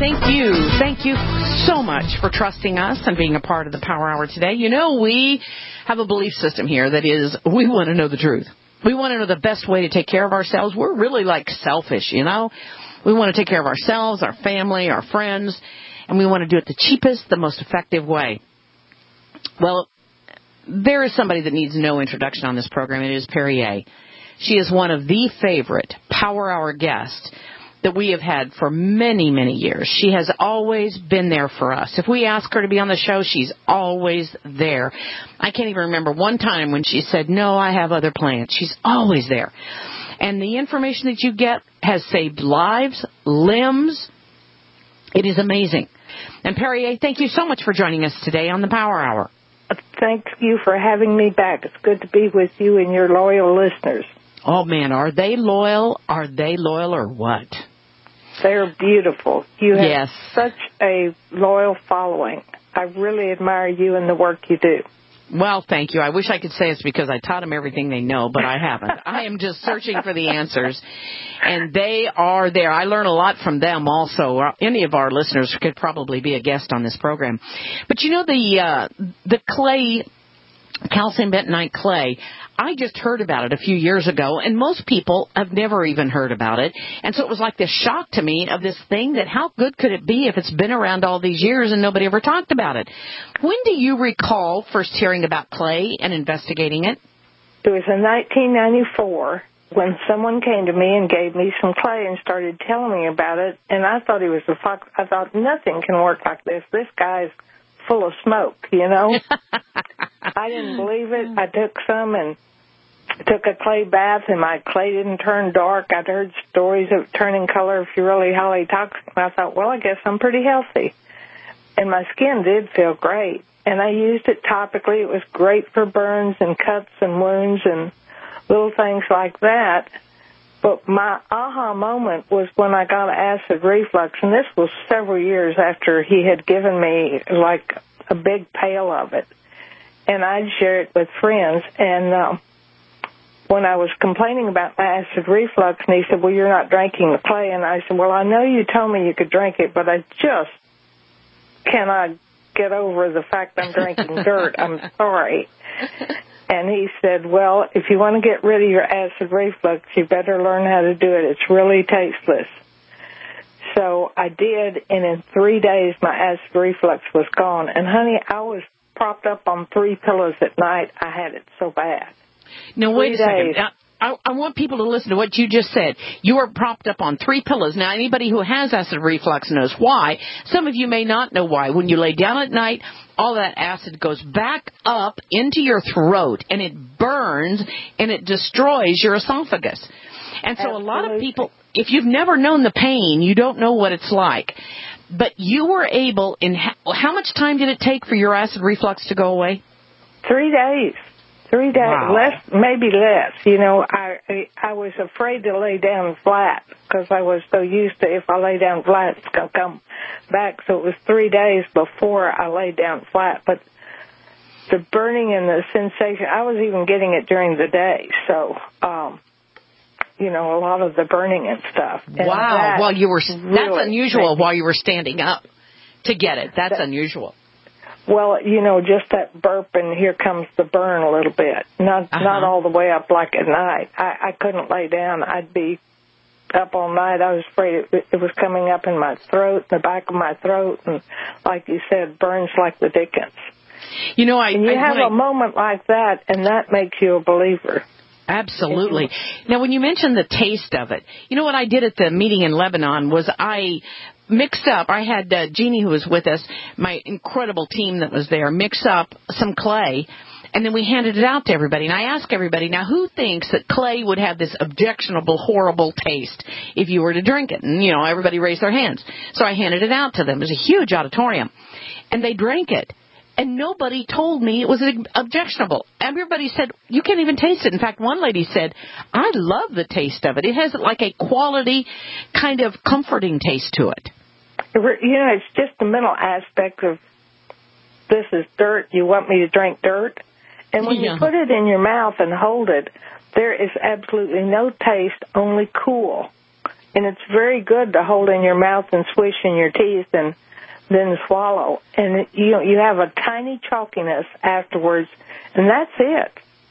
thank you. Thank you so much for trusting us and being a part of the Power Hour today. You know, we have a belief system here that is, we want to know the truth. We want to know the best way to take care of ourselves. We're really like selfish, you know. We want to take care of ourselves, our family, our friends, and we want to do it the cheapest, the most effective way. Well, there is somebody that needs no introduction on this program. It is Perrier. She is one of the favorite Power Hour guests that we have had for many, many years. She has always been there for us. If we ask her to be on the show, she's always there. I can't even remember one time when she said, no, I have other plans. She's always there. And the information that you get has saved lives, limbs. It is amazing. And Perrier, thank you so much for joining us today on the Power Hour. Thank you for having me back. It's good to be with you and your loyal listeners. Oh, man, are they loyal? Are they loyal or what? They're beautiful. You have yes. such a loyal following. I really admire you and the work you do. Well, thank you. I wish I could say it's because I taught them everything they know, but I haven't. I am just searching for the answers, and they are there. I learn a lot from them also. Any of our listeners could probably be a guest on this program. But you know, the clay, calcium bentonite clay, I just heard about it a few years ago, and most people have never even heard about it. And so it was like this shock to me of this thing that how good could it be if it's been around all these years and nobody ever talked about it? When do you recall first hearing about clay and investigating it? It was in 1994 when someone came to me and gave me some clay and started telling me about it, and I thought he was a fox. I thought, nothing can work like this. This guy's full of smoke, you know? I didn't believe it. I took some and took a clay bath, and my clay didn't turn dark. I'd heard stories of turning color if you're really highly toxic. And I thought, well, I guess I'm pretty healthy. And my skin did feel great. And I used it topically. It was great for burns and cuts and wounds and little things like that. But my aha moment was when I got acid reflux, and this was several years after he had given me like a big pail of it. And I'd share it with friends. And when I was complaining about my acid reflux, and he said, well, you're not drinking the clay. And I said, well, I know you told me you could drink it, but I just cannot get over the fact I'm drinking dirt. I'm sorry. And he said, well, if you want to get rid of your acid reflux, you better learn how to do it. It's really tasteless. So I did, and in 3 days, my acid reflux was gone. And, honey, I was propped up on 3 pillows at night. I had it so bad. Now, wait a second. I want people to listen to what you just said. You are propped up on 3 pillows. Now, anybody who has acid reflux knows why. Some of you may not know why. When you lay down at night, all that acid goes back up into your throat, and it burns, and it destroys your esophagus. And so a lot of people, if you've never known the pain, you don't know what it's like. But you were able, how much time did it take for your acid reflux to go away? 3 days. 3 days, wow. maybe less. You know, I was afraid to lay down flat because I was so used to if I lay down flat, it's going to come back. So it was 3 days before I laid down flat. But the burning and the sensation, I was even getting it during the day. So, you know, a lot of the burning and stuff. And wow. Well, that's unusual while you were standing up to get it. That's unusual. Well, you know, just that burp and here comes the burn a little bit. Not all the way up like at night. I couldn't lay down. I'd be up all night. I was afraid it was coming up in my throat, the back of my throat, and like you said, burns like the dickens. You know, you have a moment like that, and that makes you a believer. Absolutely. Now, when you mentioned the taste of it, you know what I did at the meeting in Lebanon was I mixed up, I had Jeannie who was with us, my incredible team that was there, mix up some clay, and then we handed it out to everybody. And I asked everybody, now who thinks that clay would have this objectionable, horrible taste if you were to drink it? And, you know, everybody raised their hands. So I handed it out to them. It was a huge auditorium. And they drank it. And nobody told me it was objectionable. Everybody said, you can't even taste it. In fact, one lady said, I love the taste of it. It has like a quality kind of comforting taste to it. You know, it's just the mental aspect of this is dirt. You want me to drink dirt? And when you put it in your mouth and hold it, there is absolutely no taste, only cool. And it's very good to hold in your mouth and swish in your teeth and then swallow. And you have a tiny chalkiness afterwards, and that's it.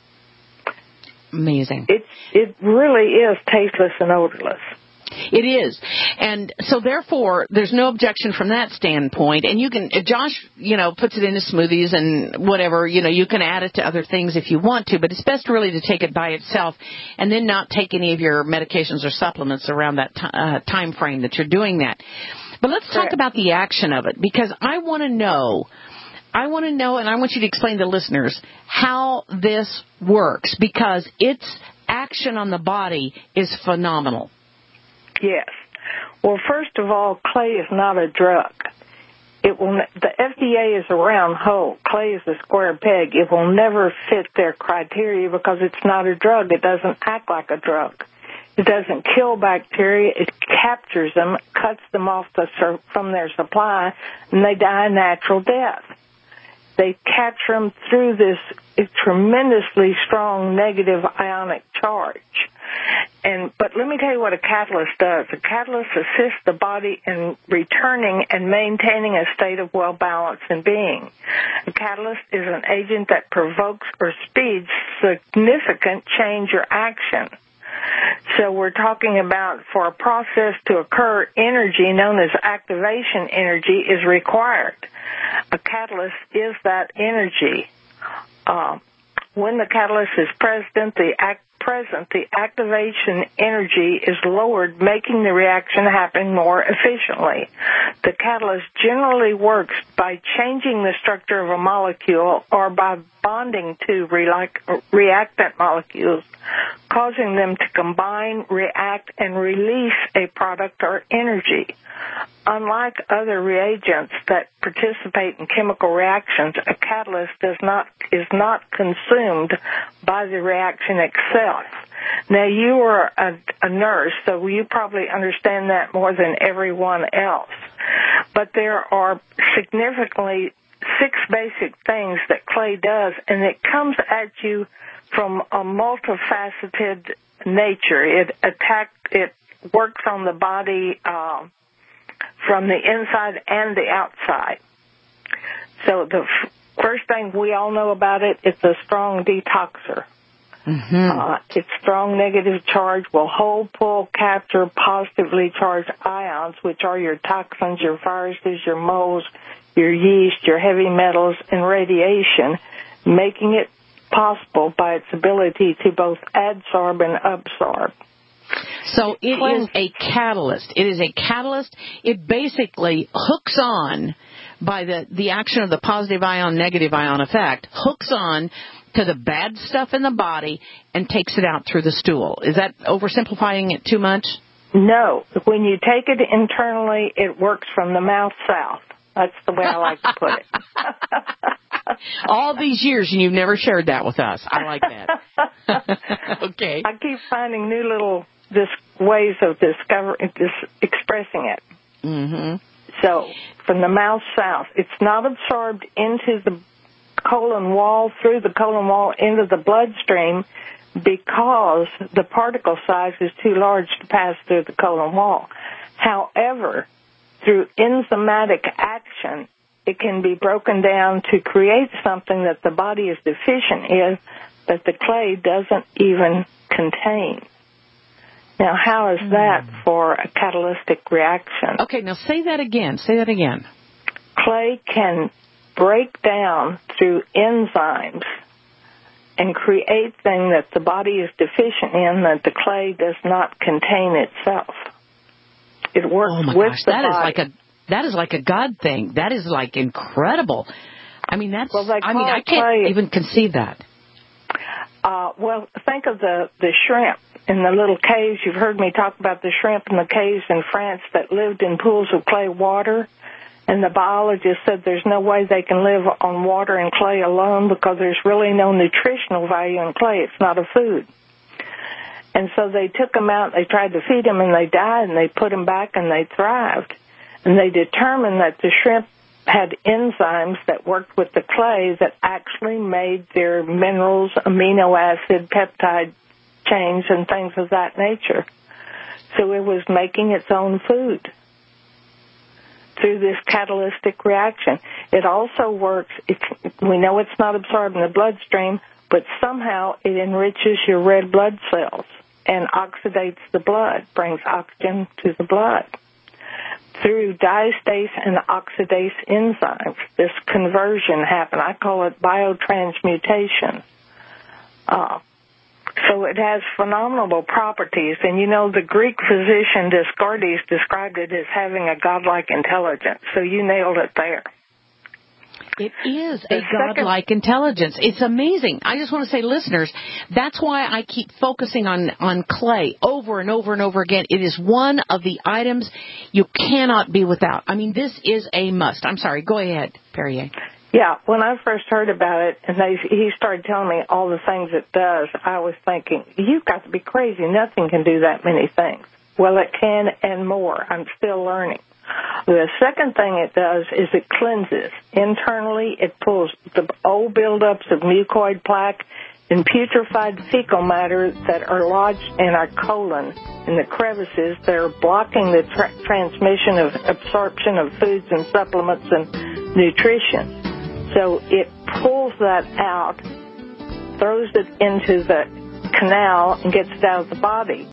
Amazing. It really is tasteless and odorless. It is. And so therefore, there's no objection from that standpoint. And you can, Josh, puts it into smoothies and whatever, you can add it to other things if you want to, but it's best really to take it by itself and then not take any of your medications or supplements around that time frame that you're doing that. But let's talk about the action of it, because I want to know, and I want you to explain to listeners how this works, because its action on the body is phenomenal. Yes. Well, first of all, clay is not a drug. The FDA is a round hole. Clay is a square peg. It will never fit their criteria because it's not a drug. It doesn't act like a drug. It doesn't kill bacteria. It captures them, cuts them off from their supply, and they die a natural death. They capture them through this tremendously strong negative ionic charge. But let me tell you what a catalyst does. A catalyst assists the body in returning and maintaining a state of well-balance and being. A catalyst is an agent that provokes or speeds significant change or action. So we're talking about, for a process to occur, energy known as activation energy is required. A catalyst is that energy. When the catalyst is present, the activation energy is lowered, making the reaction happen more efficiently. The catalyst generally works by changing the structure of a molecule or by bonding to reactant molecules, causing them to combine, react, and release a product or energy. Unlike other reagents that participate in chemical reactions, a catalyst is not consumed by the reaction itself. Now, you are a nurse, so you probably understand that more than everyone else. But there are significantly 6 basic things that clay does, and it comes at you from a multifaceted nature. It works on the body from the inside and the outside. So the first thing we all know about it, it's a strong detoxer. Mm-hmm. Its strong negative charge will hold, pull, capture positively charged ions, which are your toxins, your viruses, your molds, your yeast, your heavy metals, and radiation, making it possible by its ability to both adsorb and absorb. So it is a catalyst. It is a catalyst. It basically hooks on by the action of the positive ion, negative ion effect, hooks on to the bad stuff in the body and takes it out through the stool. Is that oversimplifying it too much? No. When you take it internally, it works from the mouth south. That's the way I like to put it. All these years, and you've never shared that with us. I like that. Okay. I keep finding new little ways of expressing it. Mm-hmm. So, from the mouth south, it's not absorbed into the colon wall, through the colon wall, into the bloodstream, because the particle size is too large to pass through the colon wall. However, through enzymatic action, it can be broken down to create something that the body is deficient in, that the clay doesn't even contain. Now, how is that for a catalytic reaction? Okay, now say that again. Say that again. Clay can break down through enzymes and create things that the body is deficient in that the clay does not contain itself. It works with the body. That is like a God thing. That is like incredible. I mean, I can't even conceive that. Well, think of the shrimp in the little caves. You've heard me talk about the shrimp in the caves in France that lived in pools of clay water. And the biologist said there's no way they can live on water and clay alone because there's really no nutritional value in clay. It's not a food. And so they took them out, they tried to feed them, and they died, and they put them back, and they thrived. And they determined that the shrimp had enzymes that worked with the clay that actually made their minerals, amino acid, peptide chains, and things of that nature. So So it was making its own food through this catalytic reaction. It also works, we know it's not absorbed in the bloodstream, but somehow it enriches your red blood cells and oxidates the blood, brings oxygen to the blood. Through diastase and oxidase enzymes, this conversion happened. I call it biotransmutation. So it has phenomenal properties. And, you know, the Greek physician Descartes described it as having a godlike intelligence. So you nailed it there. It is a godlike intelligence. It's amazing. I just want to say, listeners, that's why I keep focusing on clay over and over and over again. It is one of the items you cannot be without. I mean, this is a must. I'm sorry. Go ahead, Perrier. Yeah, when I first heard about it and he started telling me all the things it does, I was thinking, you've got to be crazy. Nothing can do that many things. Well, it can and more. I'm still learning. The second thing it does is it cleanses. Internally, it pulls the old buildups of mucoid plaque and putrefied fecal matter that are lodged in our colon, in the crevices that are blocking the transmission of absorption of foods and supplements and nutrition. So it pulls that out, throws it into the canal, and gets it out of the body.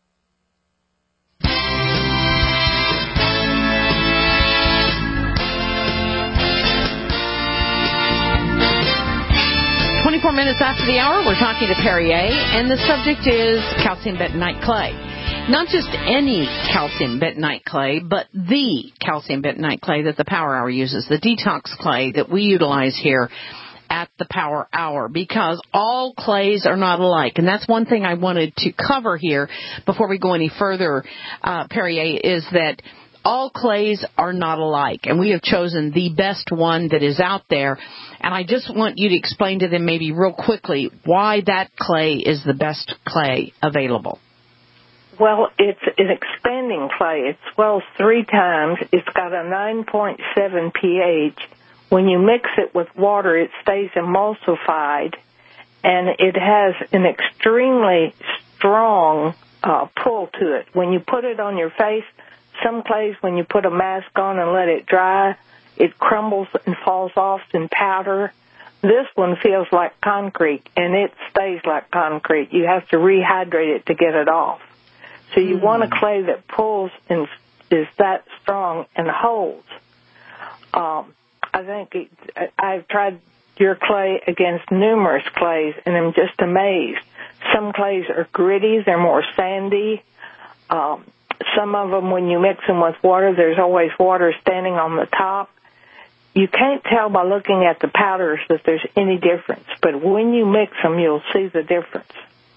24 minutes after the hour, we're talking to Perrier, and the subject is calcium bentonite clay. Not just any calcium bentonite clay, but the calcium bentonite clay that the Power Hour uses, the detox clay that we utilize here at the Power Hour, because all clays are not alike. And that's one thing I wanted to cover here before we go any further, Perrier, is that all clays are not alike, and we have chosen the best one that is out there. And I just want you to explain to them maybe real quickly why that clay is the best clay available. Well, it's an expanding clay. It swells 3 times. It's got a 9.7 pH. When you mix it with water, it stays emulsified, and it has an extremely strong pull to it. When you put it on your face, some clays, when you put a mask on and let it dry, it crumbles and falls off in powder. This one feels like concrete, and it stays like concrete. You have to rehydrate it to get it off. So you want a clay that pulls and is that strong and holds. I think I've tried your clay against numerous clays, and I'm just amazed. Some clays are gritty. They're more sandy. Some of them, when you mix them with water, there's always water standing on the top. You can't tell by looking at the powders that there's any difference, but when you mix them, you'll see the difference.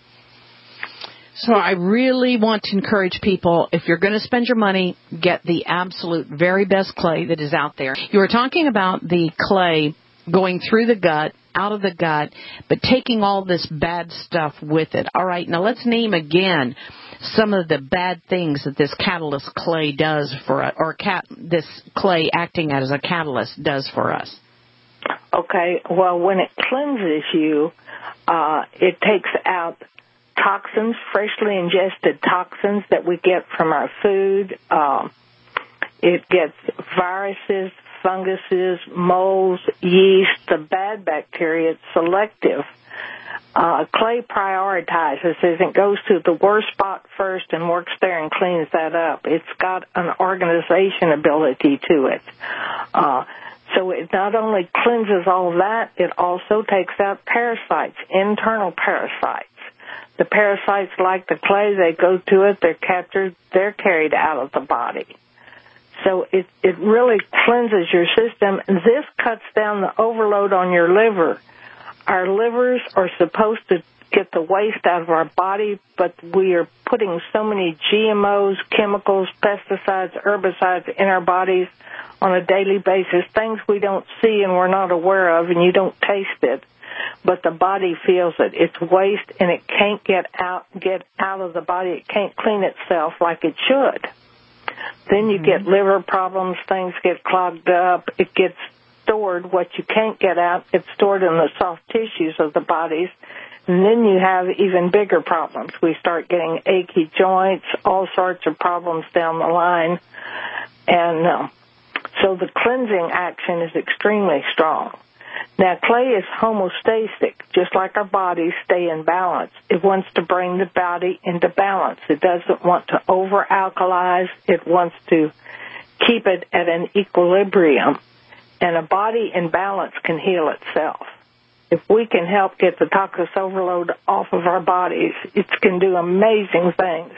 So I really want to encourage people, if you're going to spend your money, get the absolute very best clay that is out there. You were talking about the clay going through the gut, out of the gut, but taking all this bad stuff with it. All right, now let's name again some of the bad things that this catalyst clay does for us, or this clay acting as a catalyst does for us. Okay, well, when it cleanses you, it takes out toxins, freshly ingested toxins that we get from our food. It gets viruses, funguses, molds, yeast, the bad bacteria. It's selective. Clay prioritizes as it goes to the worst spot first and works there and cleans that up. It's got an organization ability to it. So it not only cleanses all that, it also takes out parasites, internal parasites. The parasites, like the clay, they go to it, they're captured, they're carried out of the body. So it really cleanses your system. This cuts down the overload on your liver. Our livers are supposed to get the waste out of our body, but we are putting so many GMOs, chemicals, pesticides, herbicides in our bodies on a daily basis, things we don't see and we're not aware of, and you don't taste it, but the body feels it. It's waste, and it can't get out of the body. It can't clean itself like it should. Then you get liver problems, things get clogged up, it gets stored. What you can't get out, it's stored in the soft tissues of the bodies, And then you have even bigger problems. We start getting achy joints, all sorts of problems down the line. And so the cleansing action is extremely strong. Now, clay is homeostatic, just like our bodies stay in balance. It wants to bring the body into balance. It doesn't want to over-alkalize. It wants to keep it at an equilibrium. And a body in balance can heal itself. If we can help get the toxin overload off of our bodies, it can do amazing things.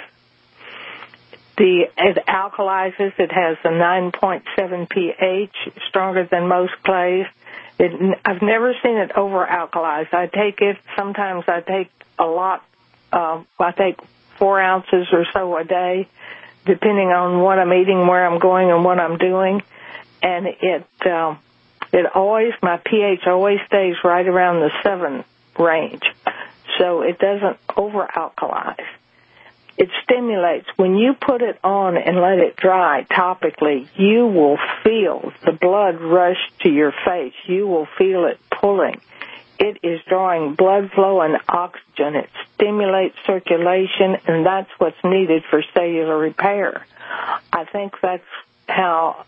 It alkalizes. It has a 9.7 pH, stronger than most clays. I've never seen it over-alkalize. I take it, sometimes I take a lot, I take 4 ounces or so a day, depending on what I'm eating, where I'm going, and what I'm doing. And it always, my pH always stays right around the 7 range. So it doesn't over-alkalize. It stimulates. When you put it on and let it dry topically, you will feel the blood rush to your face. You will feel it pulling. It is drawing blood flow and oxygen. It stimulates circulation, and that's what's needed for cellular repair. I think that's how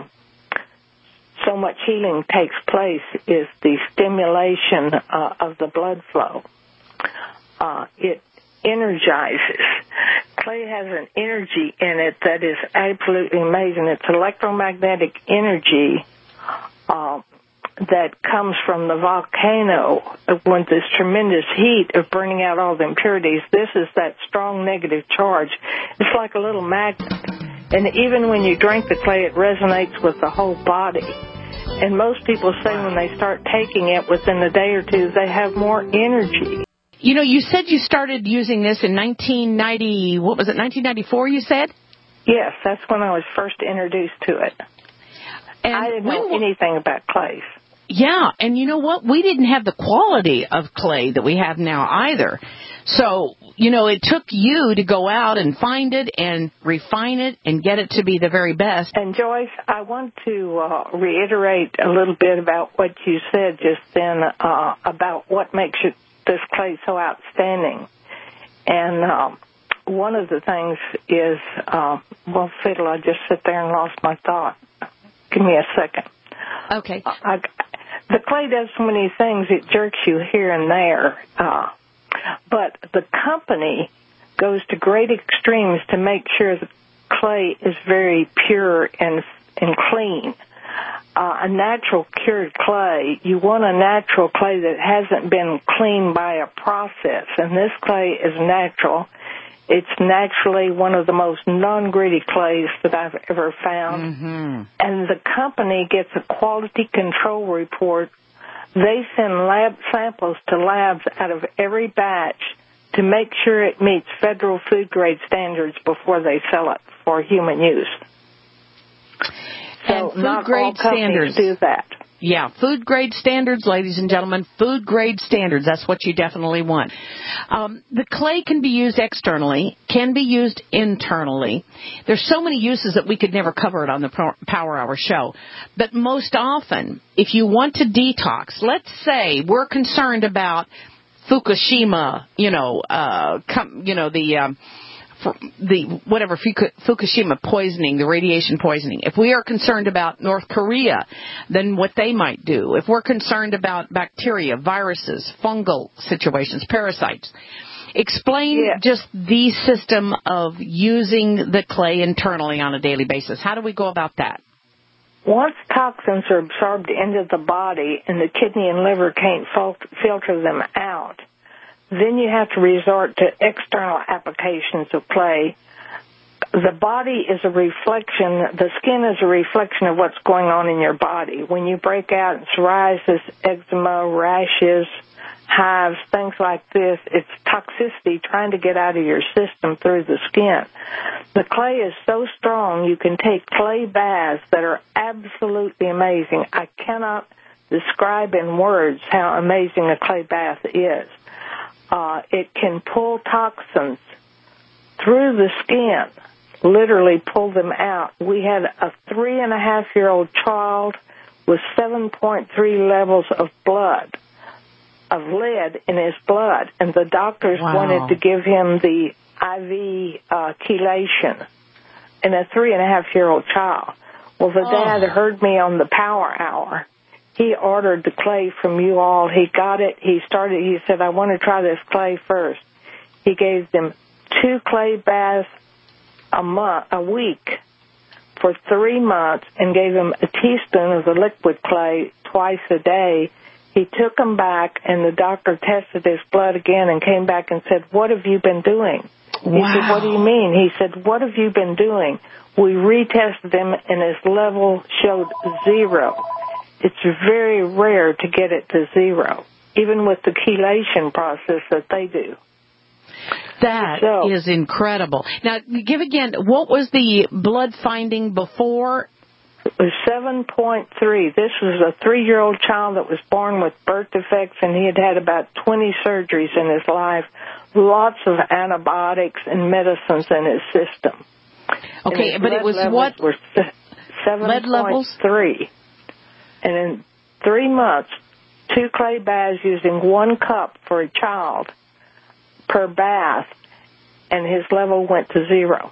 so much healing takes place, is the stimulation of the blood flow. It energizes. Clay has an energy in it that is absolutely amazing. It's electromagnetic energy that comes from the volcano with this tremendous heat of burning out all the impurities. This is that strong negative charge. It's like a little magnet. And even when you drink the clay, it resonates with the whole body. And most people say when they start taking it within a day or two, they have more energy. You know, you said you started using this in 1990, what was it, 1994 you said? Yes, that's when I was first introduced to it. And I didn't know anything about clays. Yeah, and you know what? We didn't have the quality of clay that we have now either. So, you know, it took you to go out and find it and refine it and get it to be the very best. And Joyce, I want to reiterate a little bit about what you said just then about what makes this clay so outstanding. And one of the things is, well, fiddle, I just sit there and lost my thought. Give me a second. Okay. The clay does so many things, it jerks you here and there. But the company goes to great extremes to make sure the clay is very pure and clean. A natural cured clay, you want a natural clay that hasn't been cleaned by a process. And this clay is natural. It's naturally one of the most non-gritty clays that I've ever found. Mm-hmm. And the company gets a quality control report. They send lab samples to labs out of every batch to make sure it meets federal food grade standards before they sell it for human use. So and food grade standards do that. Yeah, food grade standards, ladies and gentlemen, food grade standards. That's what you definitely want. The clay can be used externally, can be used internally. There's so many uses that we could never cover it on the Power Hour show. But most often, if you want to detox, let's say we're concerned about Fukushima, the whatever Fukushima poisoning, the radiation poisoning. If we are concerned about North Korea, then what they might do. If we're concerned about bacteria, viruses, fungal situations, parasites, explain just the system of using the clay internally on a daily basis. How do we go about that? Once toxins are absorbed into the body and the kidney and liver can't filter them out, then you have to resort to external applications of clay. The body is a reflection, the skin is a reflection of what's going on in your body. When you break out in psoriasis, eczema, rashes, hives, things like this, it's toxicity trying to get out of your system through the skin. The clay is so strong you can take clay baths that are absolutely amazing. I cannot describe in words how amazing a clay bath is. It can pull toxins through the skin, literally pull them out. We had a 3.5-year-old child with 7.3 levels of blood of lead in his blood, and the doctors wanted to give him the IV chelation in a 3.5-year-old child. Well, the dad heard me on the Power Hour. He ordered the clay from you all. He got it. He said, I want to try this clay first. He gave them 2 clay baths a week for 3 months and gave them a teaspoon of the liquid clay twice a day. He took them back, and the doctor tested his blood again and came back and said, what have you been doing? He said, what do you mean? He said, what have you been doing? We retested him, and his level showed 0. It's very rare to get it to 0, even with the chelation process that they do. That is incredible. Now, give again, what was the blood finding before? It was 7.3. This was a 3-year-old child that was born with birth defects, and he had had about 20 surgeries in his life, lots of antibiotics and medicines in his system. Okay, but it was what? Were 7.3. And in 3 months, 2 clay baths using 1 cup for a child per bath, and his level went to 0.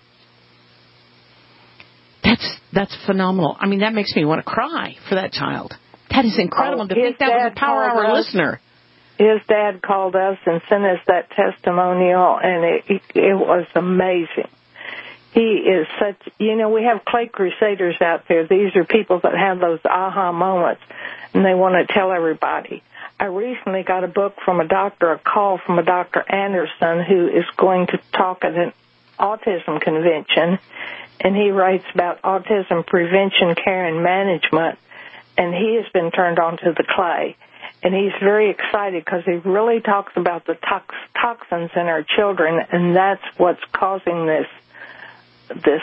That's phenomenal. I mean, that makes me want to cry for that child. That is incredible. To think that was a Power Hour listener. His dad called us and sent us that testimonial, and it was amazing. He is such, we have clay crusaders out there. These are people that have those aha moments, and they want to tell everybody. I recently got a call from a Dr. Anderson, who is going to talk at an autism convention, and he writes about autism prevention, care, and management, and he has been turned on to the clay. And he's very excited because he really talks about the toxins in our children, and that's what's causing this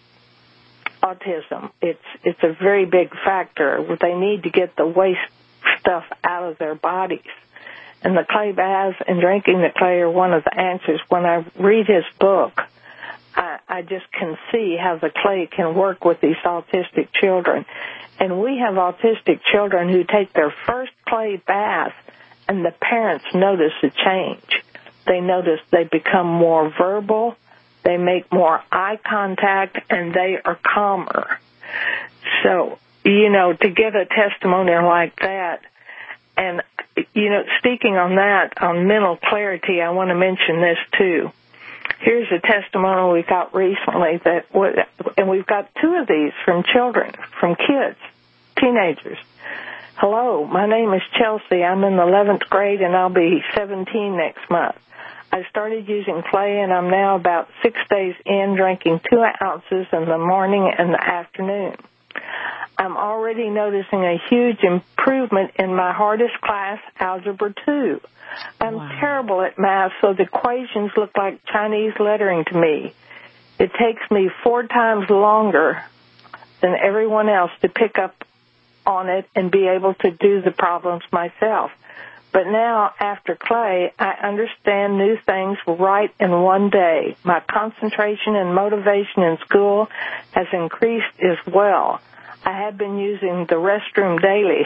autism. It's a very big factor. They need to get the waste stuff out of their bodies. And the clay baths and drinking the clay are one of the answers. When I read his book, I just can see how the clay can work with these autistic children. And we have autistic children who take their first clay bath, and the parents notice a change. They notice they become more verbal, they make more eye contact, and they are calmer. So, to get a testimonial like that, and, speaking on that, on mental clarity, I want to mention this too. Here's a testimonial we got recently and we've got 2 of these from children, from kids, teenagers. Hello, my name is Chelsea. I'm in the 11th grade, and I'll be 17 next month. I started using clay, and I'm now about 6 days in, drinking 2 ounces in the morning and the afternoon. I'm already noticing a huge improvement in my hardest class, Algebra 2. I'm terrible at math, so the equations look like Chinese lettering to me. It takes me 4 times longer than everyone else to pick up on it and be able to do the problems myself. But now, after clay, I understand new things right in one day. My concentration and motivation in school has increased as well. I have been using the restroom daily.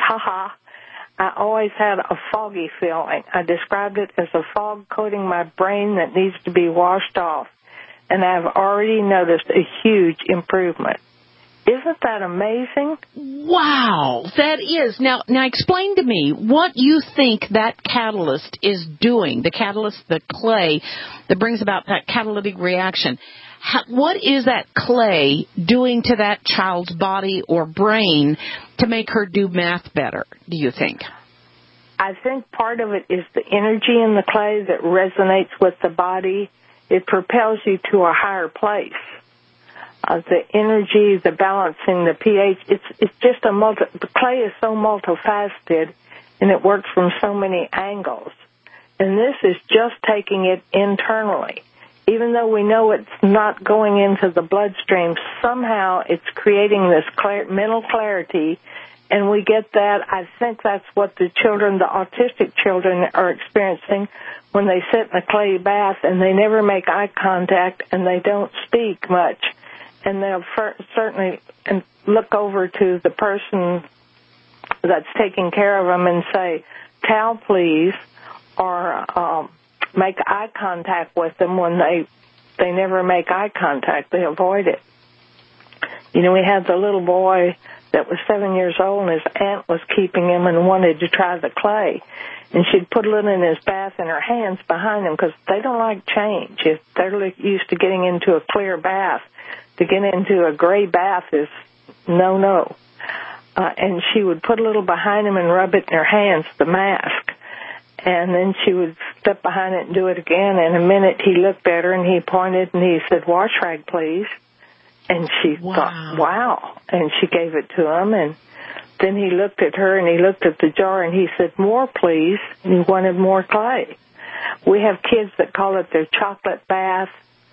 I always had a foggy feeling. I described it as a fog coating my brain that needs to be washed off, and I've already noticed a huge improvement. Isn't that amazing? Wow, that is. Now explain to me what you think that catalyst is doing, the catalyst, the clay, that brings about that catalytic reaction. What is that clay doing to that child's body or brain to make her do math better, do you think? I think part of it is the energy in the clay that resonates with the body. It propels you to a higher place. The energy, the balancing, the pH, it's just the clay is so multifaceted, and it works from so many angles. And this is just taking it internally. Even though we know it's not going into the bloodstream, somehow it's creating this mental clarity, and we get that. I think that's what the autistic children are experiencing when they sit in a clay bath and they never make eye contact and they don't speak much. And they'll certainly look over to the person that's taking care of them and say, towel, please, or make eye contact with them when they never make eye contact. They avoid it. You know, we had the little boy that was 7 years old, and his aunt was keeping him and wanted to try the clay. And she'd put a little in his bath in her hands behind him because they don't like change. If they're used to getting into a clear bath, to get into a gray bath is no. And she would put a little behind him and rub it in her hands, the mask. And then she would step behind it and do it again. In a minute, he looked at her, and he pointed, and he said, "Wash rag, please." And she thought, wow. And she gave it to him. And then he looked at her, and he looked at the jar, and he said, "More, please." And he wanted more clay. We have kids that call it their chocolate bath.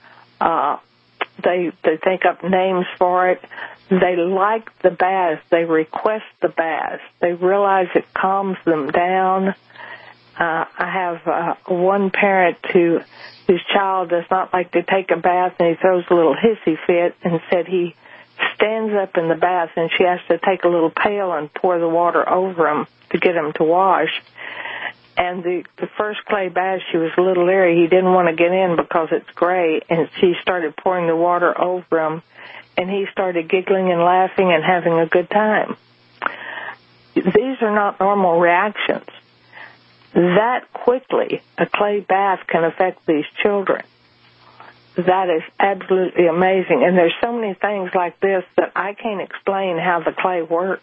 They think up names for it. They like the baths. They request the baths. They realize it calms them down. I have one parent whose child does not like to take a bath, and he throws a little hissy fit, and said he stands up in the bath, and she has to take a little pail and pour the water over him to get him to wash. And the first clay bath, she was a little leery. He didn't want to get in because it's gray, and she started pouring the water over him, and he started giggling and laughing and having a good time. These are not normal reactions. That quickly, a clay bath can affect these children. That is absolutely amazing. And there's so many things like this that I can't explain how the clay works.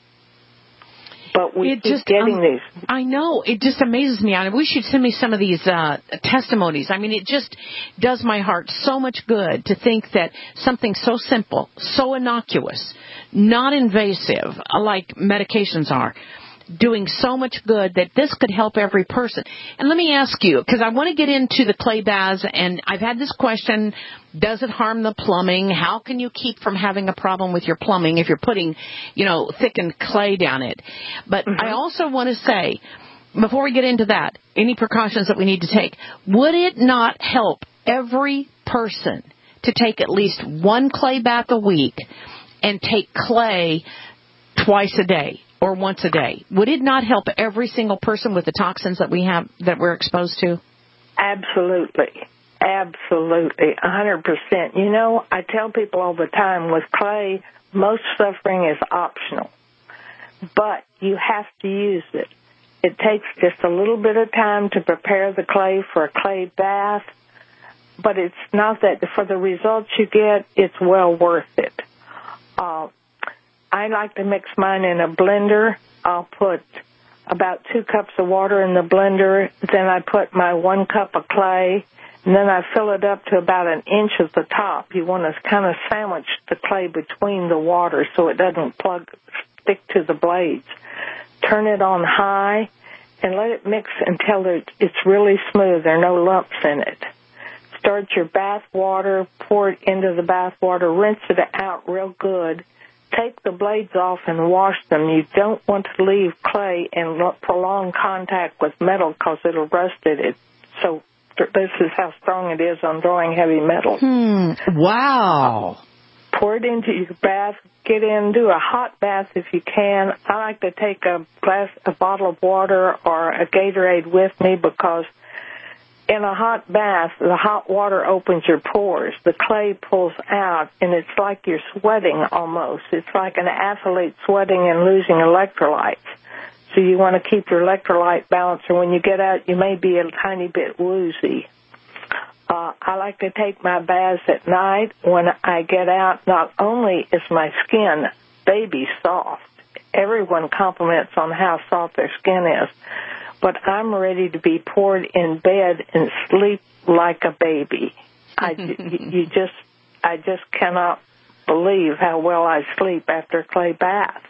But we keep getting these. I know. It just amazes me. I wish you'd send me some of these testimonies. I mean, it just does my heart so much good to think that something so simple, so innocuous, not invasive, like medications are, doing so much good that this could help every person. And let me ask you, because I want to get into the clay baths, and I've had this question, does it harm the plumbing? How can you keep from having a problem with your plumbing if you're putting, thickened clay down it? But I also want to say, before we get into that, any precautions that we need to take, would it not help every person to take at least one clay bath a week and take clay twice a day? Or once a day? Would it not help every single person with the toxins that we have, that we're exposed to? Absolutely. Absolutely. 100%. I tell people all the time, with clay, most suffering is optional. But you have to use it. It takes just a little bit of time to prepare the clay for a clay bath. But it's not that for the results you get, it's well worth it. I like to mix mine in a blender. I'll put about 2 cups of water in the blender. Then I put my 1 cup of clay, and then I fill it up to about 1 inch at the top. You want to kind of sandwich the clay between the water so it doesn't stick to the blades. Turn it on high and let it mix until it's really smooth. There are no lumps in it. Start your bath water, pour it into the bath water, rinse it out real good. Take the blades off and wash them. You don't want to leave clay in prolonged contact with metal because it'll rust it. So this is how strong it is on drawing heavy metal. Wow. Pour it into your bath. Get in. Do a hot bath if you can. I like to take a bottle of water or a Gatorade with me because in a hot bath, the hot water opens your pores. The clay pulls out, and it's like you're sweating almost. It's like an athlete sweating and losing electrolytes. So you want to keep your electrolyte balance, or when you get out, you may be a tiny bit woozy. I like to take my baths at night. When I get out, not only is my skin baby soft, everyone compliments on how soft their skin is, but I'm ready to be poured in bed and sleep like a baby. I just cannot believe how well I sleep after a clay bath.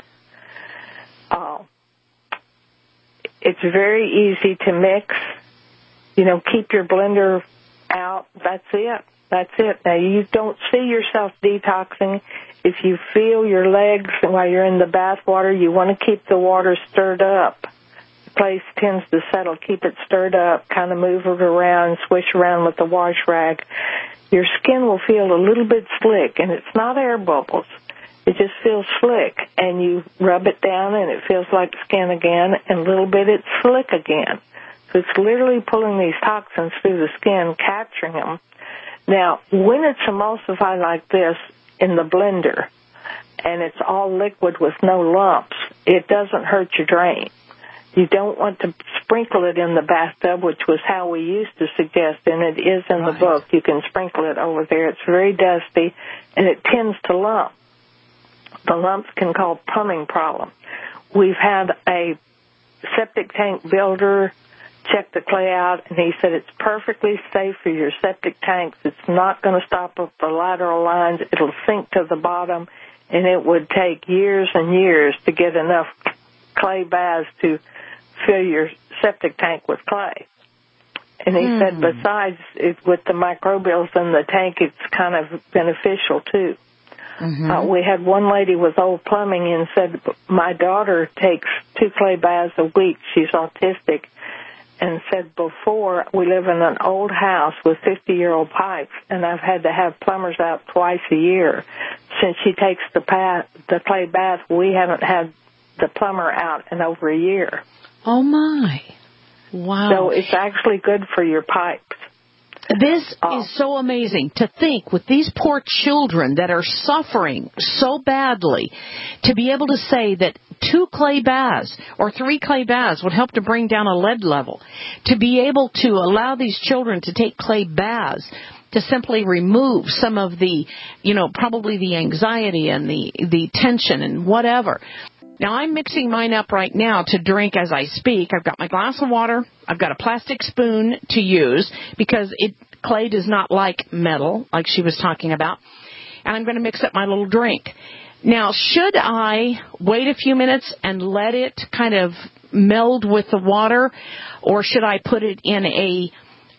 It's very easy to mix. Keep your blender out. That's it. Now, you don't see yourself detoxing. If you feel your legs while you're in the bath water, you want to keep the water stirred up. Place tends to settle. Keep it stirred up, kind of move it around, swish around with the wash rag. Your skin will feel a little bit slick, and it's not air bubbles. It just feels slick, and you rub it down, and it feels like skin again, and a little bit it's slick again. So it's literally pulling these toxins through the skin, capturing them. Now, when it's emulsified like this in the blender, and it's all liquid with no lumps, it doesn't hurt your drain. You don't want to sprinkle it in the bathtub, which was how we used to suggest, and it is in the book. You can sprinkle it over there. It's very dusty, and it tends to lump. The lumps can cause plumbing problems. We've had a septic tank builder check the clay out, and he said it's perfectly safe for your septic tanks. It's not going to stop up the lateral lines. It'll sink to the bottom, and it would take years and years to get enough clay baths to fill your septic tank with clay. And he said besides, with the microbials in the tank, it's kind of beneficial, too. We had one lady with old plumbing and said, my daughter takes 2 clay baths a week. She's autistic. And said, before, we live in an old house with 50-year-old pipes, and I've had to have plumbers out twice a year. Since she takes the clay bath, we haven't had the plumber out in over a year. Oh, my. Wow. So it's actually good for your pipes. This is so amazing to think with these poor children that are suffering so badly, to be able to say that 2 clay baths or 3 clay baths would help to bring down a lead level, to be able to allow these children to take clay baths to simply remove some of the, probably the anxiety and the tension and whatever. Now, I'm mixing mine up right now to drink as I speak. I've got my glass of water. I've got a plastic spoon to use because clay does not like metal, like she was talking about. And I'm going to mix up my little drink. Now, should I wait a few minutes and let it kind of meld with the water, or should I put it in a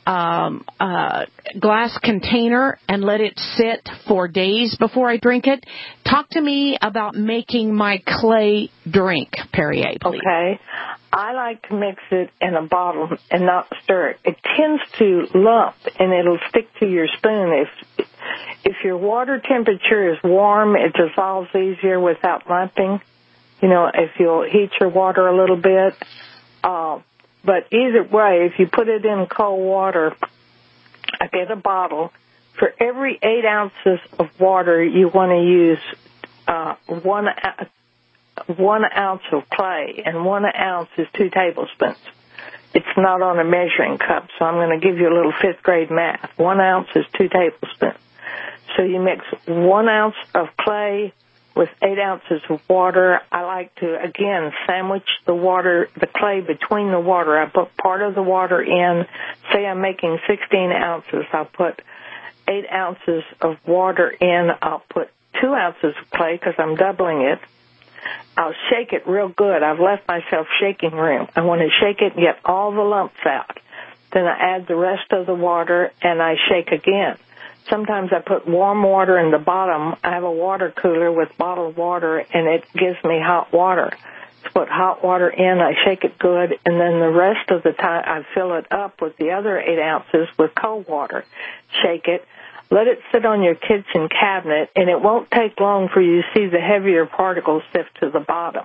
glass container and let it sit for days before I drink it? Talk to me about making my clay drink, Perrier, please. Okay. I like to mix it in a bottle and not stir it. It tends to lump, and it'll stick to your spoon. If your water temperature is warm, it dissolves easier without lumping. If you'll heat your water a little bit. But either way, if you put it in cold water, I get a bottle. For every 8 ounces of water, you want to use 1 ounce of clay, and 1 ounce is 2 tablespoons. It's not on a measuring cup, so I'm going to give you a little 5th grade math. 1 ounce is 2 tablespoons. So you mix 1 ounce of clay with 8 ounces of water. I like to, again, sandwich the clay between the water. I put part of the water in. Say I'm making 16 ounces. I'll put 8 ounces of water in. I'll put 2 ounces of clay because I'm doubling it. I'll shake it real good. I've left myself shaking room. I want to shake it and get all the lumps out. Then I add the rest of the water and I shake again. Sometimes I put warm water in the bottom. I have a water cooler with bottled water, and it gives me hot water. To put hot water in, I shake it good, and then the rest of the time I fill it up with the other 8 ounces with cold water. Shake it. Let it sit on your kitchen cabinet, and it won't take long for you to see the heavier particles sift to the bottom.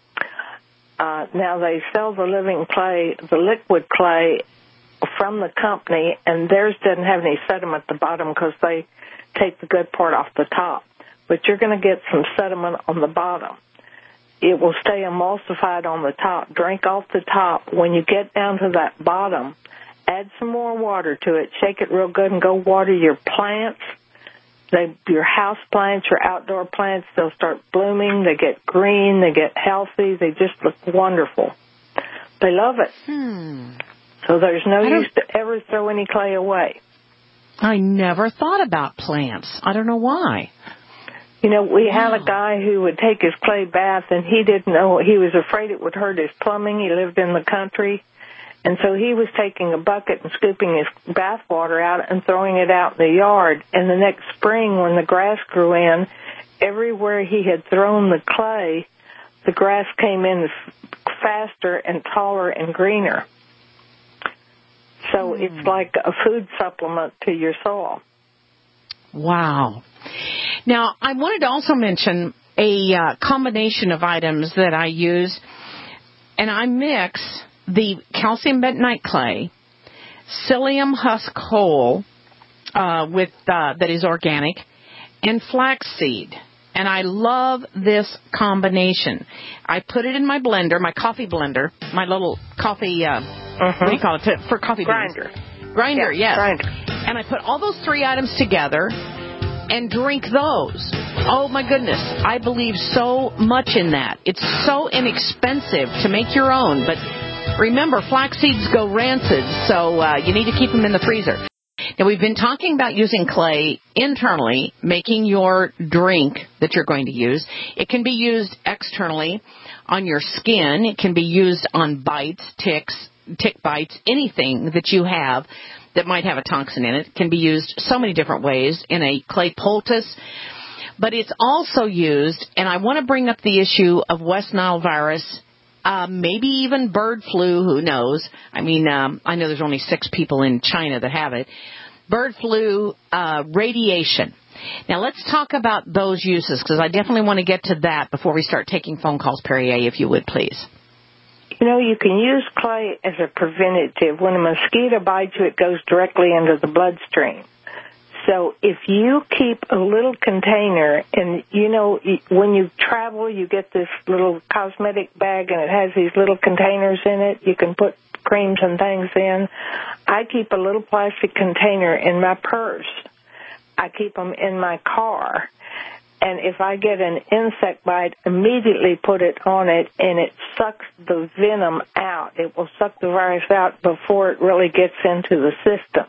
Now, they sell the living clay, the liquid clay, from the company, and theirs doesn't have any sediment at the bottom because they take the good part off the top. But you're going to get some sediment on the bottom. It will stay emulsified on the top. Drink off the top. When you get down to that bottom, add some more water to it. Shake it real good and go water your plants. Your house plants, your outdoor plants, they'll start blooming. They get green. They get healthy. They just look wonderful. They love it. So there's no use to ever throw any clay away. I never thought about plants. I don't know why. We had a guy who would take his clay bath, and he didn't know. He was afraid it would hurt his plumbing. He lived in the country. And so he was taking a bucket and scooping his bath water out and throwing it out in the yard. And the next spring, when the grass grew in, everywhere he had thrown the clay, the grass came in faster and taller and greener. So it's like a food supplement to your soil. Wow. Now, I wanted to also mention a combination of items that I use, and I mix the calcium bentonite clay, psyllium husk coal that is organic, and flaxseed. And I love this combination. I put it in my blender, my coffee blender, my little coffee, what do you call it, for coffee grinder. beans? Grinder, yeah, yes. Grinder. And I put all those 3 items together and drink those. Oh, my goodness. I believe so much in that. It's so inexpensive to make your own. But remember, flax seeds go rancid, so you need to keep them in the freezer. Now, we've been talking about using clay internally, making your drink that you're going to use. It can be used externally on your skin. It can be used on bites, tick bites, anything that you have that might have a toxin in it. It can be used so many different ways in a clay poultice. But it's also used, and I want to bring up the issue of West Nile virus, maybe even bird flu, who knows. I mean, I know there's only 6 people in China that have it. Bird flu, radiation. Now, let's talk about those uses, because I definitely want to get to that before we start taking phone calls, Perrier, if you would, please. You know, you can use clay as a preventative. When a mosquito bites you, it goes directly into the bloodstream. So if you keep a little container, and, you know, when you travel, you get this little cosmetic bag, and it has these little containers in it. You can put creams and things in. I keep a little plastic container in my purse. I keep them in my car. And if I get an insect bite, immediately put it on it, and it sucks the venom out. It will suck the virus out before it really gets into the system.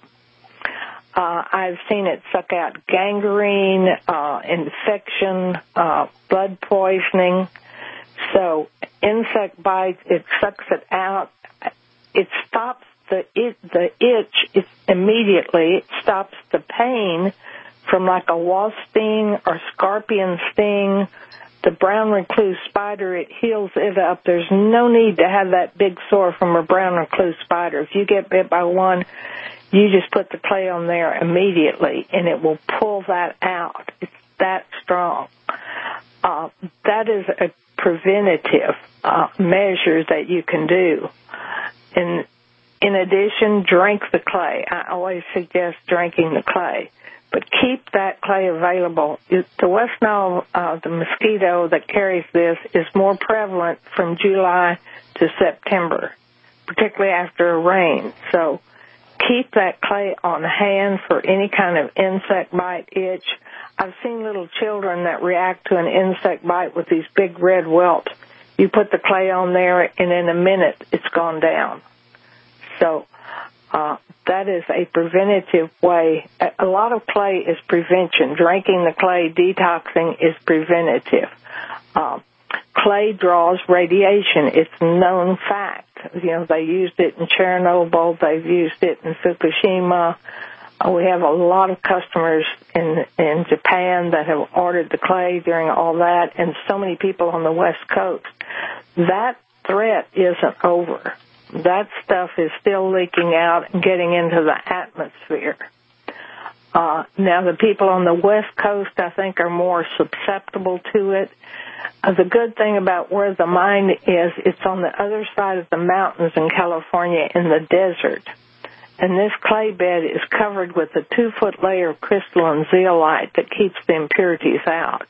I've seen it suck out gangrene, infection, blood poisoning. So insect bites, it sucks it out. It stops the itch immediately. It stops the pain from like a wasp sting or scorpion sting. The brown recluse spider, it heals it up. There's no need to have that big sore from a brown recluse spider. If you get bit by one, you just put the clay on there immediately, and it will pull that out. It's that strong. That is a preventative measure that you can do. And in addition, drink the clay. I always suggest drinking the clay. But keep that clay available. The West Nile, the mosquito that carries this, is more prevalent from July to September, particularly after a rain. So keep that clay on hand for any kind of insect bite, itch. I've seen little children that react to an insect bite with these big red welts. You put the clay on there, and in a minute, it's gone down. So that is a preventative way. A lot of clay is prevention. Drinking the clay, detoxing is preventative. Clay draws radiation. It's a known fact. You know, they used it in Chernobyl. They've used it in Fukushima. We have a lot of customers in Japan that have ordered the clay during all that, and so many people on the West Coast. That threat isn't over. That stuff is still leaking out and getting into the atmosphere. Now, the people on the West Coast, I think, are more susceptible to it. The good thing about where the mine is, it's on the other side of the mountains in California in the desert. And this clay bed is covered with a 2-foot layer of crystalline zeolite that keeps the impurities out.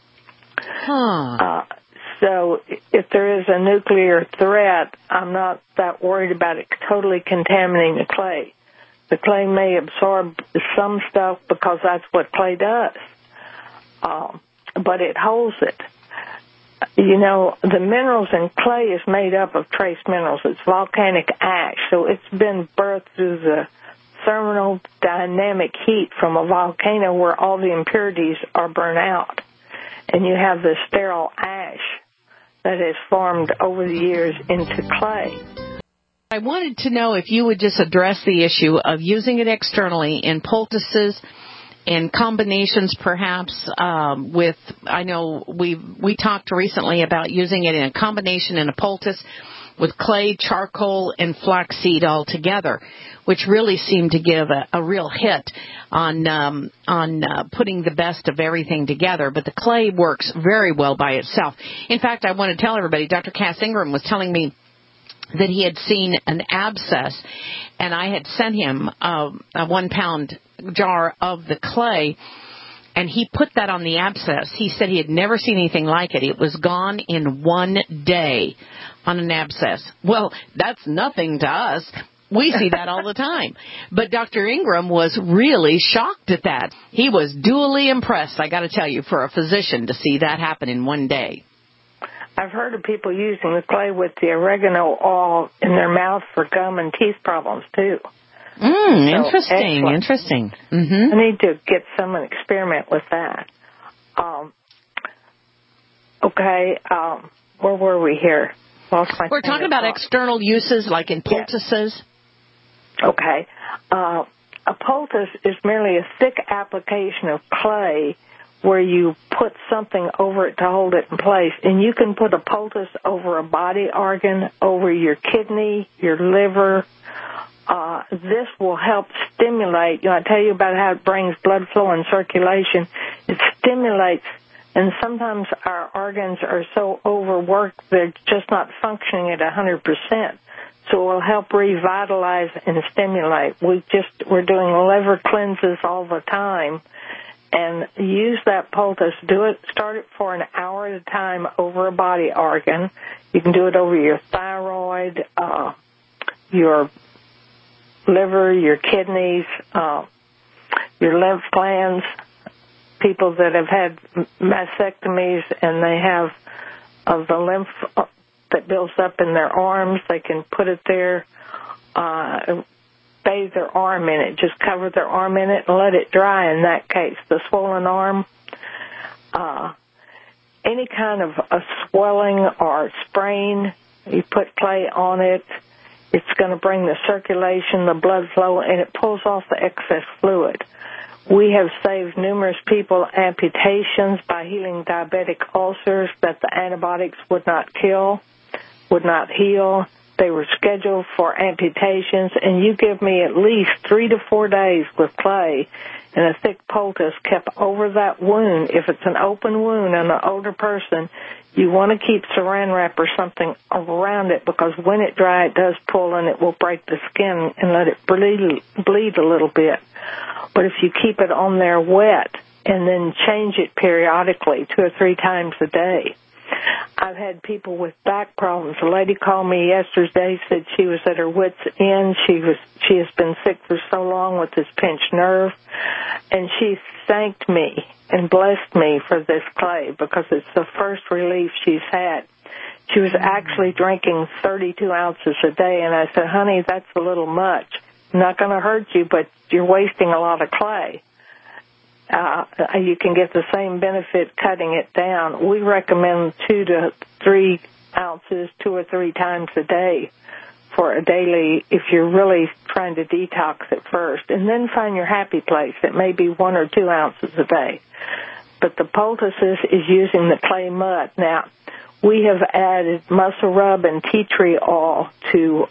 So if there is a nuclear threat, I'm not that worried about it totally contaminating the clay. The clay may absorb some stuff because that's what clay does, but it holds it. You know, the minerals in clay is made up of trace minerals. It's volcanic ash, so it's been birthed through the thermodynamic heat from a volcano where all the impurities are burnt out. And you have the sterile ash that has formed over the years into clay. I wanted to know if you would just address the issue of using it externally in poultices and combinations, perhaps, with, I know we talked recently about using it in a combination in a poultice with clay, charcoal, and flaxseed all together, which really seemed to give a real hit on putting the best of everything together. But the clay works very well by itself. In fact, I want to tell everybody, Dr. Cass Ingram was telling me that he had seen an abscess, and I had sent him a 1 pound jar of the clay, and he put that on the abscess. He said he had never seen anything like it. It was gone in 1 day on an abscess. Well, that's nothing to us. We see that all the time. But Dr. Ingram was really shocked at that. He was duly impressed, I got to tell you, for a physician to see that happen in 1 day. I've heard of people using the clay with the oregano oil in their mouth for gum and teeth problems, too. Interesting, interesting. Mm-hmm. I need to get some and experiment with that. Where were we here? We're talking about external uses like in poultices. Yes. Okay. A poultice is merely a thick application of clay where you put something over it to hold it in place. And you can put a poultice over a body organ, over your kidney, your liver. This will help stimulate. I tell you about how it brings blood flow and circulation. It stimulates, and sometimes our organs are so overworked they're just not functioning at 100%. So it will help revitalize and stimulate. We're doing liver cleanses all the time. And use that poultice. Start it for an hour at a time over a body organ. You can do it over your thyroid, your liver, your kidneys, your lymph glands. People that have had mastectomies and they have the lymph that builds up in their arms, they can put it there. Bathe their arm in it. Just cover their arm in it and let it dry in that case. The swollen arm, any kind of a swelling or sprain, you put clay on it, it's going to bring the circulation, the blood flow, and it pulls off the excess fluid. We have saved numerous people amputations by healing diabetic ulcers that the antibiotics would not kill, would not heal. They were scheduled for amputations, and you give me at least 3 to 4 days with clay and a thick poultice kept over that wound. If it's an open wound on an older person, you want to keep saran wrap or something around it because when it dries, it does pull and it will break the skin and let it bleed a little bit. But if you keep it on there wet and then change it periodically 2 or 3 times a day, I've had people with back problems. A lady called me yesterday, said she was at her wit's end. She has been sick for so long with this pinched nerve, and she thanked me and blessed me for this clay because it's the first relief she's had. She was actually drinking 32 ounces a day, and I said, honey, that's a little much. Not going to hurt you, but you're wasting a lot of clay. You can get the same benefit cutting it down. We recommend 2 to 3 ounces 2 or 3 times a day for a daily if you're really trying to detox at first. And then find your happy place. It may be 1 or 2 ounces a day. But the poultices is using the clay mud. Now, we have added muscle rub and tea tree oil to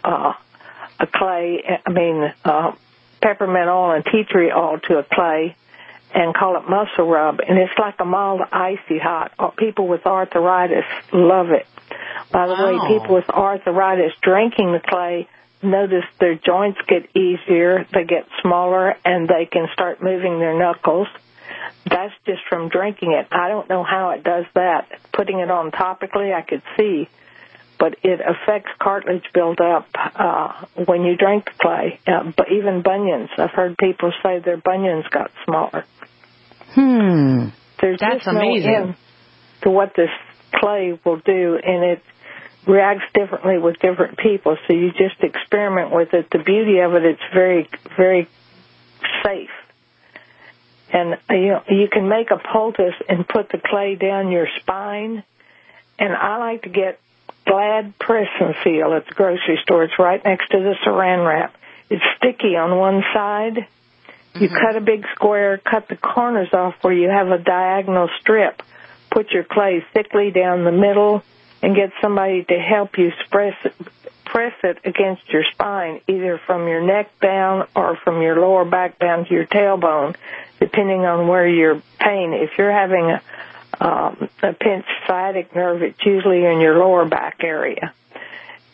peppermint oil and tea tree oil to a clay and call it muscle rub, and it's like a mild icy hot. People with arthritis love it. By the way, people with arthritis drinking the clay notice their joints get easier, they get smaller, and they can start moving their knuckles. That's just from drinking it. I don't know how it does that. Putting it on topically, I could see, but it affects cartilage buildup when you drink the clay. But even bunions, I've heard people say their bunions got smaller. There's That's just amazing. no end to what this clay will do, and it reacts differently with different people. So you just experiment with it. The beauty of it, it's very, very safe. And you can make a poultice and put the clay down your spine. And I like to get Glad Press and Seal at the grocery store. It's right next to the saran wrap. It's sticky on one side. You cut a big square, cut the corners off where you have a diagonal strip. Put your clay thickly down the middle and get somebody to help you press it against your spine, either from your neck down or from your lower back down to your tailbone, depending on where your pain. If you're having a pinched sciatic nerve, it's usually in your lower back area.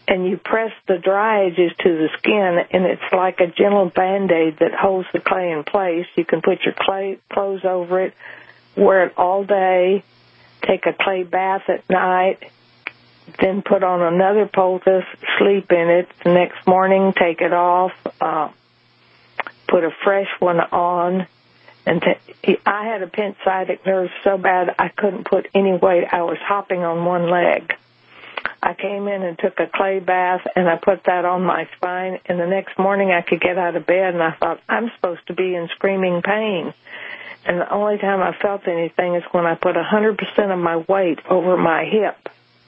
and you press the dry edges to the skin, and it's like a gentle Band-Aid that holds the clay in place. You can put your clothes over it, wear it all day, take a clay bath at night, then put on another poultice, sleep in it. The next morning, take it off, put a fresh one on. And I had appendicitis nerve so bad I couldn't put any weight. I was hopping on one leg. I came in and took a clay bath, and I put that on my spine, and the next morning I could get out of bed, and I thought, I'm supposed to be in screaming pain. And the only time I felt anything is when I put 100% of my weight over my hip.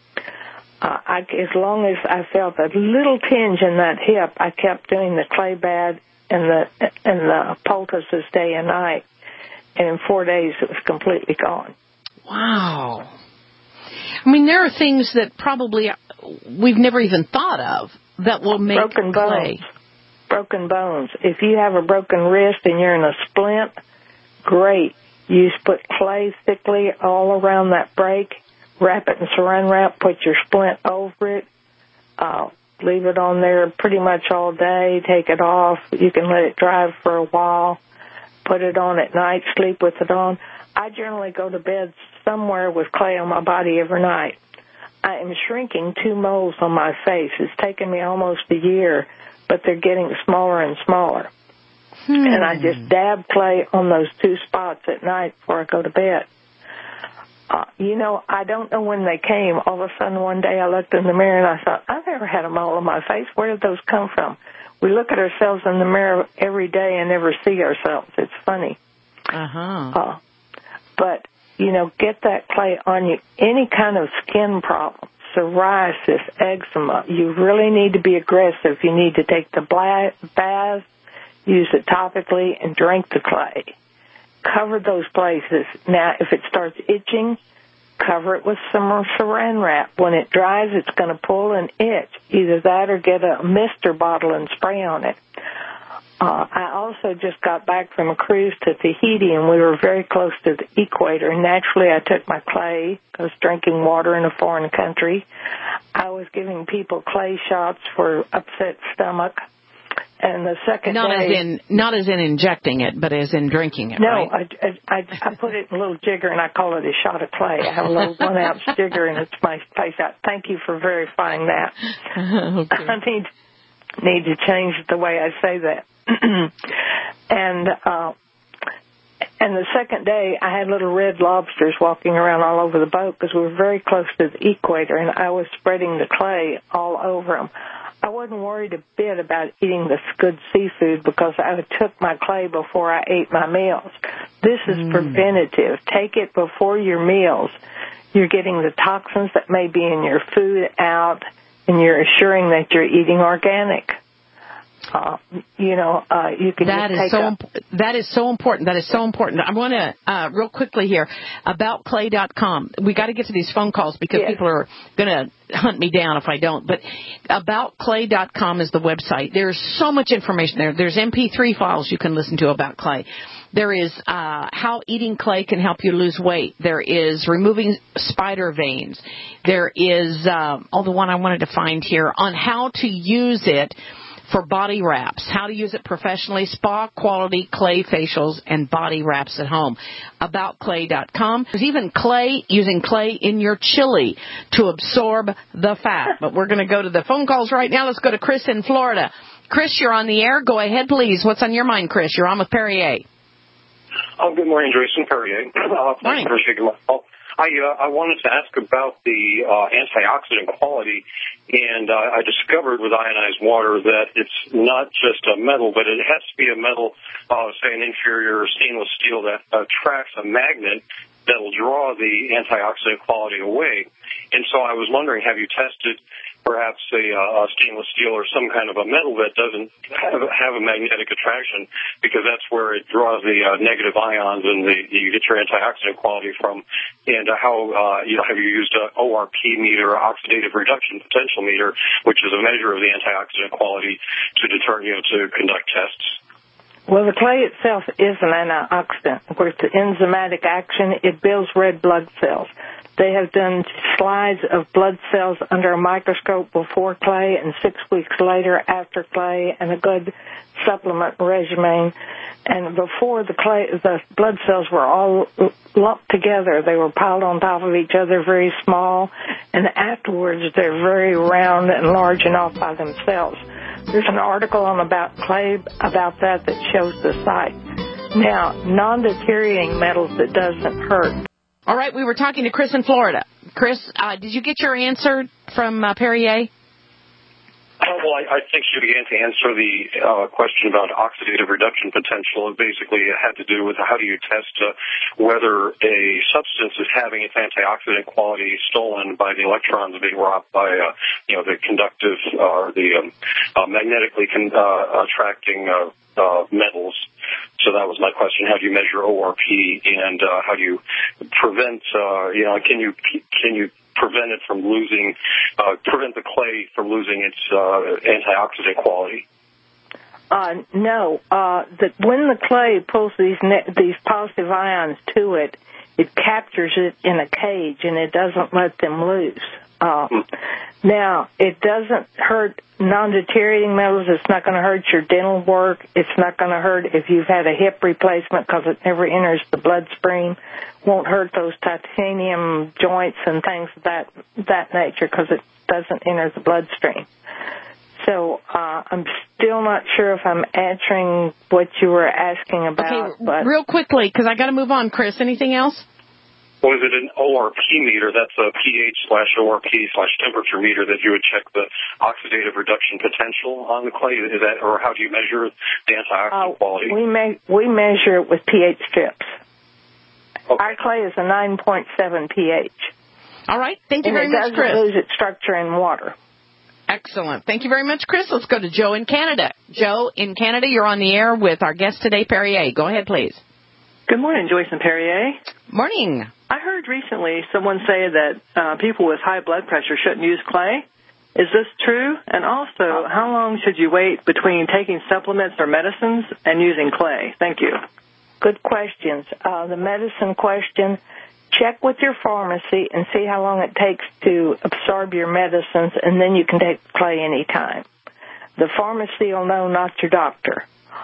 As long as I felt a little tinge in that hip, I kept doing the clay bath and the poultices day and night. And in 4 days, it was completely gone. Wow. I mean, there are things that probably we've never even thought of that will make broken clay. Bones. Broken bones. If you have a broken wrist and you're in a splint, great. You just put clay thickly all around that break, wrap it in saran wrap, put your splint over it, leave it on there pretty much all day, take it off. You can let it dry for a while, put it on at night, sleep with it on. I generally go to bed somewhere with clay on my body every night. I am shrinking 2 moles on my face. It's taken me almost a year, but they're getting smaller and smaller. And I just dab clay on those 2 spots at night before I go to bed. I don't know when they came. All of a sudden one day I looked in the mirror and I thought, I've never had a mole on my face. Where did those come from? We look at ourselves in the mirror every day and never see ourselves. It's funny. Uh-huh. But, get that clay on you. Any kind of skin problem, psoriasis, eczema, you really need to be aggressive. You need to take the bath, use it topically, and drink the clay. Cover those places. Now, if it starts itching, cover it with some saran wrap. When it dries, it's going to pull and itch. Either that or get a mister bottle and spray on it. I also just got back from a cruise to Tahiti, and we were very close to the equator. Naturally, I took my clay. I was drinking water in a foreign country. I was giving people clay shots for upset stomach. And the second day... Not as in injecting it, but as in drinking it, no, right? I put it in a little jigger, and I call it a shot of clay. I have a little 1-ounce jigger, and it's my face out. Thank you for verifying that. Okay. I need to change the way I say that. And the second day, I had little red lobsters walking around all over the boat because we were very close to the equator, and I was spreading the clay all over them. I wasn't worried a bit about eating this good seafood because I took my clay before I ate my meals. This is preventative. Take it before your meals. You're getting the toxins that may be in your food out, and you're assuring that you're eating organic. You can that is so important. That is so important. I want to real quickly here about clay.com. We got to get to these phone calls because people are going to hunt me down if I don't. But about clay.com is the website. There's so much information there. There's MP3 files you can listen to about clay. There is how eating clay can help you lose weight. There is removing spider veins. There is the one I wanted to find here on how to use it for body wraps, how to use it professionally, spa-quality clay facials and body wraps at home. AboutClay.com. There's even clay, using clay in your chili to absorb the fat. But we're going to go to the phone calls right now. Let's go to Chris in Florida. Chris, you're on the air. Go ahead, please. What's on your mind, Chris? You're on with Perrier. Oh, good morning, Jason Perrier. Thank you for taking my call. I wanted to ask about the antioxidant quality, and I discovered with ionized water that it's not just a metal, but it has to be a metal, say an inferior stainless steel that attracts a magnet that will draw the antioxidant quality away. And so I was wondering, have you tested perhaps a stainless steel or some kind of a metal that doesn't have a magnetic attraction, because that's where it draws the negative ions and you get your antioxidant quality from. And how have you used an ORP meter, oxidative reduction potential meter, which is a measure of the antioxidant quality to determine, to conduct tests? Well, the clay itself is an antioxidant. Of course, the enzymatic action, it builds red blood cells. They have done slides of blood cells under a microscope before clay and 6 weeks later after clay, and a good supplement regimen. And before the blood cells were all lumped together. They were piled on top of each other, very small, and afterwards they're very round and large and off by themselves. There's an article on About Clay about that shows the site. Now, non-deteriorating metals that doesn't hurt. All right, we were talking to Chris in Florida. Chris, did you get your answer from Perrier? Well, I think she began to answer the question about oxidative reduction potential. Basically, it had to do with how do you test whether a substance is having its antioxidant quality stolen by the electrons being robbed by, the conductive or the magnetically attracting metals. So that was my question. How do you measure ORP, and how do you prevent? Can you prevent it from losing, prevent the clay from losing its antioxidant quality? No. When the clay pulls these positive ions to it, it captures it in a cage and it doesn't let them loose. Now, it doesn't hurt non-deteriorating metals. It's not going to hurt your dental work. It's not going to hurt if you've had a hip replacement because it never enters the bloodstream. Won't hurt those titanium joints and things of that nature because it doesn't enter the bloodstream. So I'm still not sure if I'm answering what you were asking about. Okay, but real quickly, because I got to move on. Chris, anything else? Or is it an ORP meter? That's a pH/ORP/temperature meter that you would check the oxidative reduction potential on the clay. Is that, or how do you measure the antioxidant quality? We measure it with pH strips. Okay. Our clay is a 9.7 pH. All right. Thank you very much, Chris. And it doesn't lose its structure in water. Excellent. Thank you very much, Chris. Let's go to Joe in Canada. Joe in Canada, you're on the air with our guest today, Perrier. Go ahead, please. Good morning, Joyce and Perrier. Morning. I heard recently someone say that people with high blood pressure shouldn't use clay. Is this true? And also, how long should you wait between taking supplements or medicines and using clay? Thank you. Good questions. The medicine question, check with your pharmacy and see how long it takes to absorb your medicines, and then you can take clay anytime. The pharmacy will know, not your doctor.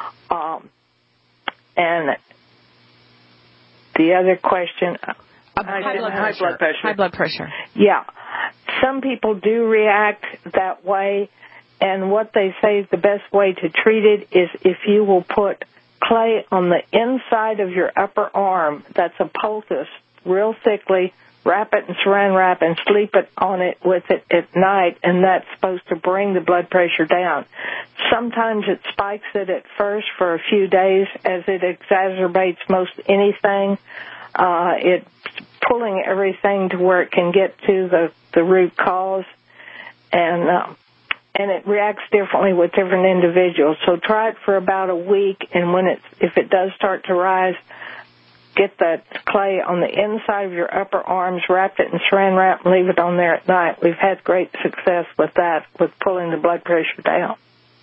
And the other question... High blood pressure. High blood pressure. Yeah. Some people do react that way, and what they say is the best way to treat it is if you will put clay on the inside of your upper arm, that's a poultice, real thickly, wrap it in saran wrap and sleep it on it with it at night, and that's supposed to bring the blood pressure down. Sometimes it spikes it at first for a few days as it exacerbates most anything. It's pulling everything to where it can get to the root cause, and it reacts differently with different individuals. So try it for about a week, and if it does start to rise, get that clay on the inside of your upper arms, wrap it in saran wrap, and leave it on there at night. We've had great success with that, with pulling the blood pressure down.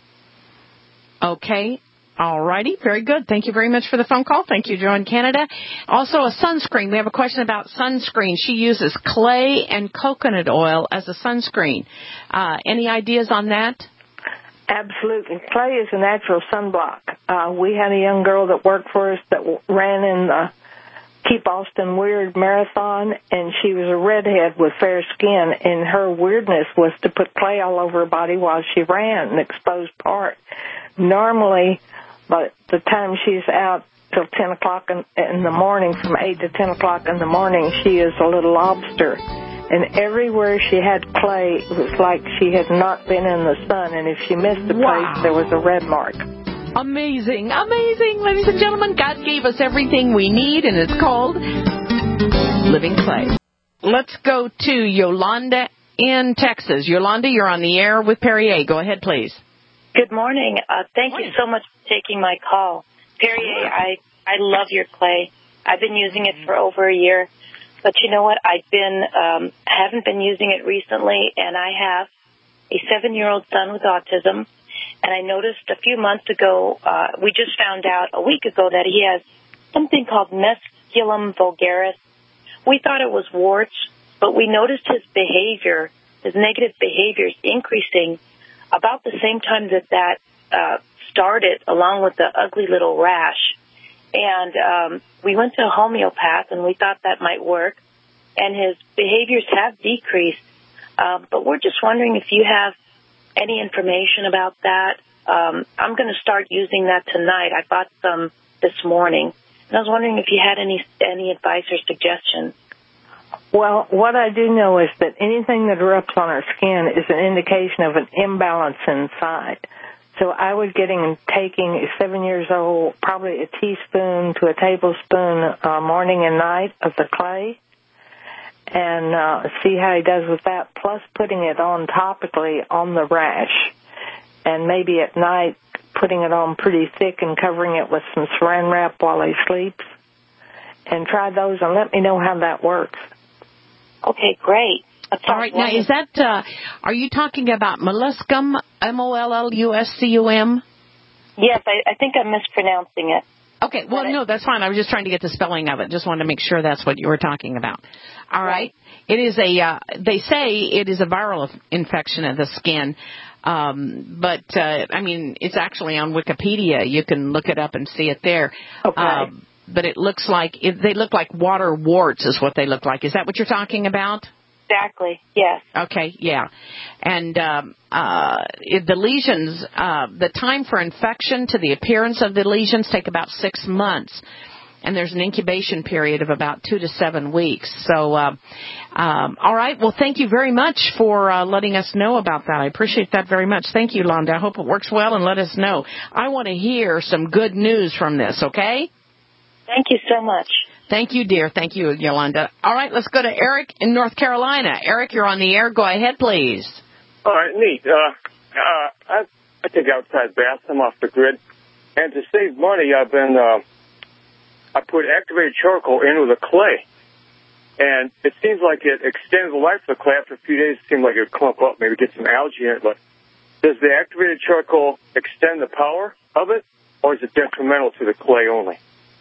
Okay. All righty. Very good. Thank you very much for the phone call. Thank you, Joe in Canada. Also, a sunscreen. We have a question about sunscreen. She uses clay and coconut oil as a sunscreen. Any ideas on that? Absolutely. Clay is a natural sunblock. We had a young girl that worked for us that ran in the Keep Austin Weird Marathon, and she was a redhead with fair skin, and her weirdness was to put clay all over her body while she ran, an exposed part. Normally, by the time she's out till 10 o'clock in the morning, from 8 to 10 o'clock in the morning, she is a little lobster. And everywhere she had clay, it was like she had not been in the sun. And if she missed the place, there was a red mark. Amazing, amazing. Ladies and gentlemen, God gave us everything we need, and it's called living clay. Let's go to Yolanda in Texas. Yolanda, you're on the air with Perrier. Go ahead, please. Good morning. Thank you so much for taking my call. Perrier, I love your clay. I've been using it for over a year. But you know what? Haven't been using it recently, and I have a 7-year-old son with autism. And I noticed a few months ago, we just found out a week ago that he has something called Mesculum vulgaris. We thought it was warts, but we noticed his behavior, his negative behaviors increasing about the same time that started, along with the ugly little rash. And we went to a homeopath, and we thought that might work. And his behaviors have decreased. But we're just wondering if you have any information about that. I'm going to start using that tonight. I bought some this morning. And I was wondering if you had any advice or suggestions. Well, what I do know is that anything that erupts on our skin is an indication of an imbalance inside. So I was taking 7 years old, probably a teaspoon to a tablespoon morning and night of the clay, and see how he does with that, plus putting it on topically on the rash, and maybe at night putting it on pretty thick and covering it with some saran wrap while he sleeps. And try those and let me know how that works. Okay, great. All right, now is that, are you talking about molluscum, molluscum? Yes, I think I'm mispronouncing it. Okay, well, no, that's fine. I was just trying to get the spelling of it. Just wanted to make sure that's what you were talking about. All right. It is they say it is a viral infection of the skin. But I mean, it's actually on Wikipedia. You can look it up and see it there. Okay. But it looks like, they look like water warts is what they look like. Is that what you're talking about? Exactly, yes. Okay, yeah. And the lesions, the time for infection to the appearance of the lesions take about 6 months. And there's an incubation period of about 2 to 7 weeks. So, all right. Well, thank you very much for letting us know about that. I appreciate that very much. Thank you, Londa. I hope it works well, and let us know. I want to hear some good news from this, okay? Thank you so much. Thank you, dear. Thank you, Yolanda. All right, let's go to Eric in North Carolina. Eric, you're on the air. Go ahead, please. All right, neat. I take outside baths. I'm off the grid. And to save money, I put activated charcoal in with a clay. And it seems like it extends the life of the clay. After a few days, it seems like it would clump up, maybe get some algae in it. But does the activated charcoal extend the power of it, or is it detrimental to the clay only?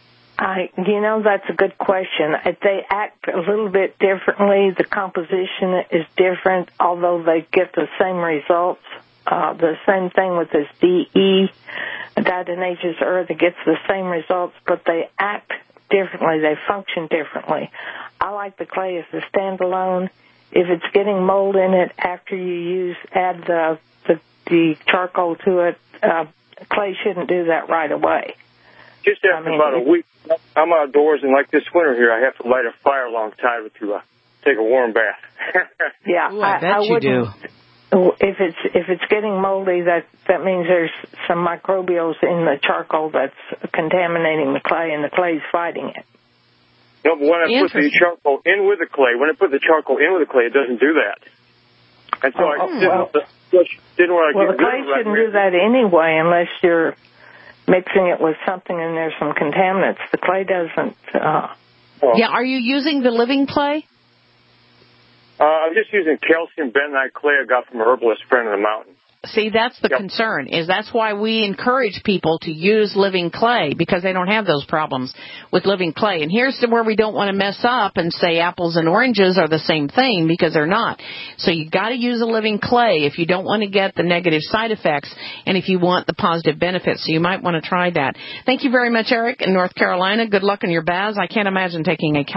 That's a good question. They act a little bit differently. The composition is different, although they get the same results. The same thing with this DE, diatomaceous earth. It gets the same results, but they act differently. They function differently. I like the clay as a standalone. If it's getting mold in it after you add the charcoal to it, clay shouldn't do that right away. Just after about a week, I'm outdoors, and like this winter here, I have to light a fire alongside to take a warm bath. Yeah, ooh, I bet you do. If it's getting moldy, that means there's some microbials in the charcoal that's contaminating the clay, and the clay's fighting it. No, but when I put the charcoal in with the clay, it doesn't do that. And so I didn't want to get rid of it. Well, the clay shouldn't do that anyway unless you're mixing it with something and there's some contaminants. The clay doesn't. Yeah, are you using the living clay? I'm just using calcium bentonite clay I got from a herbalist friend in the mountains. See, that's the concern, is that's why we encourage people to use living clay, because they don't have those problems with living clay. And here's where we don't want to mess up and say apples and oranges are the same thing, because they're not. So you've got to use a living clay if you don't want to get the negative side effects and if you want the positive benefits. So you might want to try that. Thank you very much, Eric, in North Carolina. Good luck in your baths. I cannot imagine taking a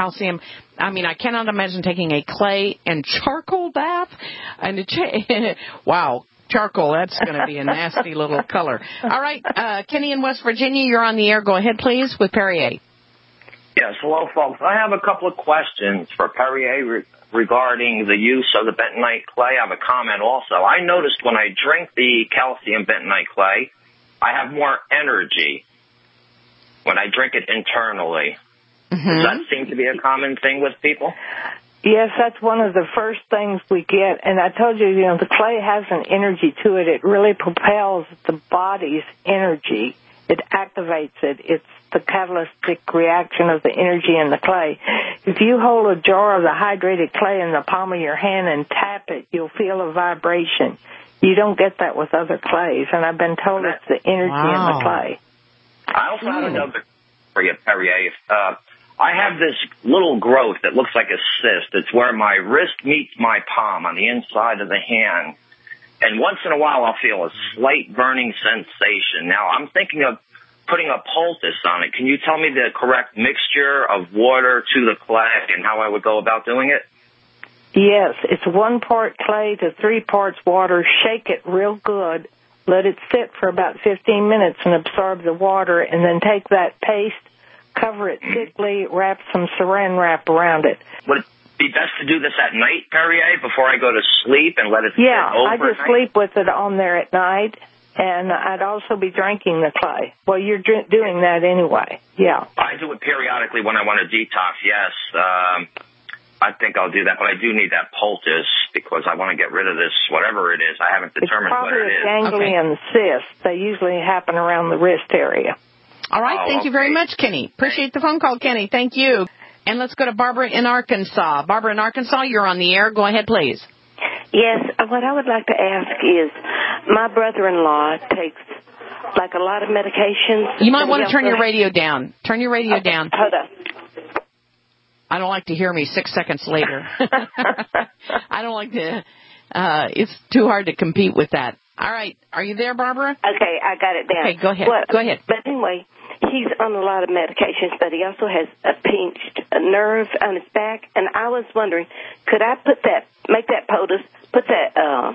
clay and charcoal bath. And wow. Charcoal, that's going to be a nasty little color. All right, Kenny in West Virginia, you're on the air. Go ahead, please, with Perrier. Yes, hello, folks. I have a couple of questions for Perrier regarding the use of the bentonite clay. I have a comment also. I noticed when I drink the calcium bentonite clay, I have more energy when I drink it internally. Mm-hmm. Does that seem to be a common thing with people? Yes, that's one of the first things we get. And I told you, the clay has an energy to it. It really propels the body's energy. It activates it. It's the catalytic reaction of the energy in the clay. If you hold a jar of the hydrated clay in the palm of your hand and tap it, you'll feel a vibration. You don't get that with other clays. And I've been told it's the energy in the clay. I also have another for you, Perrier. I have this little growth that looks like a cyst. It's where my wrist meets my palm on the inside of the hand. And once in a while, I'll feel a slight burning sensation. Now, I'm thinking of putting a poultice on it. Can you tell me the correct mixture of water to the clay and how I would go about doing it? Yes, it's 1 part clay to 3 parts water. Shake it real good. Let it sit for about 15 minutes and absorb the water, and then take that paste, cover it thickly, wrap some saran wrap around it. Would it be best to do this at night, Perrier, before I go to sleep and let it sit overnight? I just sleep with it on there at night, and I'd also be drinking the clay. Well, you're doing that anyway, yeah. I do it periodically when I want to detox, yes. I think I'll do that, but I do need that poultice because I want to get rid of this, whatever it is. I haven't determined what it is. It's probably a ganglion cyst. They usually happen around the wrist area. All right, thank you very much, Kenny. Appreciate the phone call, Kenny. Thank you. And let's go to Barbara in Arkansas. Barbara in Arkansas, you're on the air. Go ahead, please. Yes, what I would like to ask is, my brother-in-law takes, like, a lot of medications. You might want to turn your radio down. Turn your radio down. Hold on. I don't like to hear me 6 seconds later. I don't like to, it's too hard to compete with that. All right. Are you there, Barbara? Okay, I got it down. Okay, go ahead. Go ahead. But anyway, he's on a lot of medications, but he also has a pinched nerve on his back, and I was wondering, could I make that poultice, put that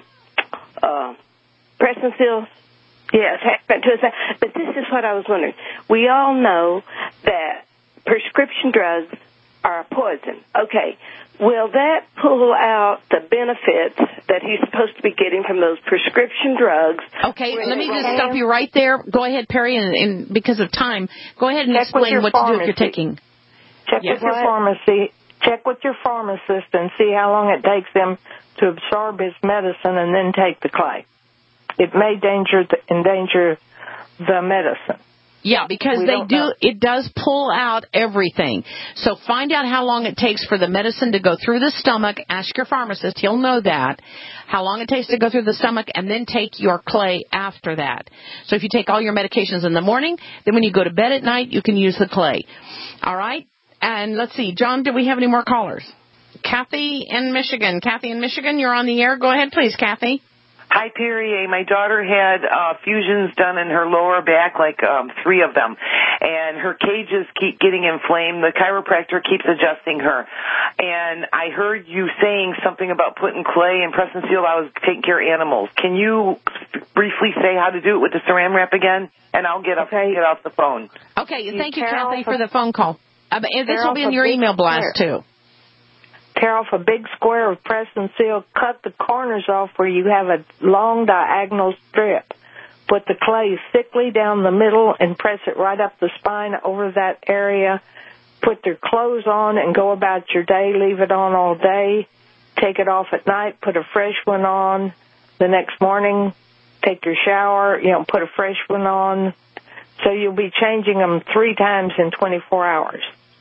Preston Seal attachment to his back? But this is what I was wondering. We all know that prescription drugs are a poison. Okay. Will that pull out the benefits that he's supposed to be getting from those prescription drugs? Okay, let me just stop you right there. Go ahead, Perry, and because of time, go ahead and explain what to do if you're taking. Check with your pharmacy. Check with your pharmacist and see how long it takes them to absorb his medicine and then take the clay. It may endanger the medicine. Yeah, because it does pull out everything. So find out how long it takes for the medicine to go through the stomach. Ask your pharmacist. He'll know that. How long it takes to go through the stomach, and then take your clay after that. So if you take all your medications in the morning, then when you go to bed at night, you can use the clay. All right? And let's see. John, do we have any more callers? Kathy in Michigan. Kathy in Michigan, you're on the air. Go ahead, please, Kathy. Hi, Perrier. My daughter had fusions done in her lower back, like 3 of them, and her cages keep getting inflamed. The chiropractor keeps adjusting her. And I heard you saying something about putting clay and Preston Seal. I was taking care of animals. Can you briefly say how to do it with the saran wrap again? And I'll get off the phone. Okay, thank you, Kathy, for the phone call. This will be in your email blast, too. Tear off a big square of Preston Seal, cut the corners off where you have a long diagonal strip. Put the clay thickly down the middle and press it right up the spine over that area. Put their clothes on and go about your day. Leave it on all day. Take it off at night. Put a fresh one on. The next morning, take your shower, put a fresh one on. So you'll be changing them 3 times in 24 hours.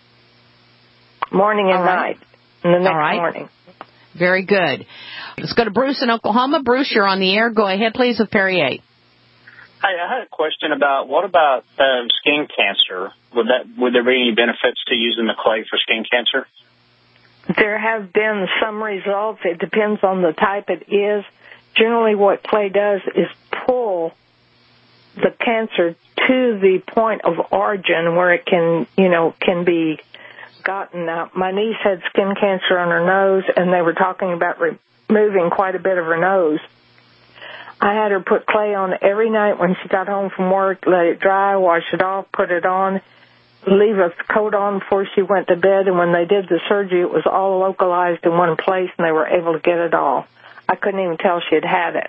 Morning and night. And the next morning. Very good. Let's go to Bruce in Oklahoma. Bruce, you're on the air. Go ahead, please, with Perrier. Hi, I had a question about what about skin cancer? Would there be any benefits to using the clay for skin cancer? There have been some results. It depends on the type it is. Generally, what clay does is pull the cancer to the point of origin where it can be gotten out. My niece had skin cancer on her nose, and they were talking about removing quite a bit of her nose. I had her put clay on every night when she got home from work, let it dry, wash it off, put it on, leave a coat on before she went to bed, and when they did the surgery, it was all localized in one place, and they were able to get it all. I couldn't even tell she had it.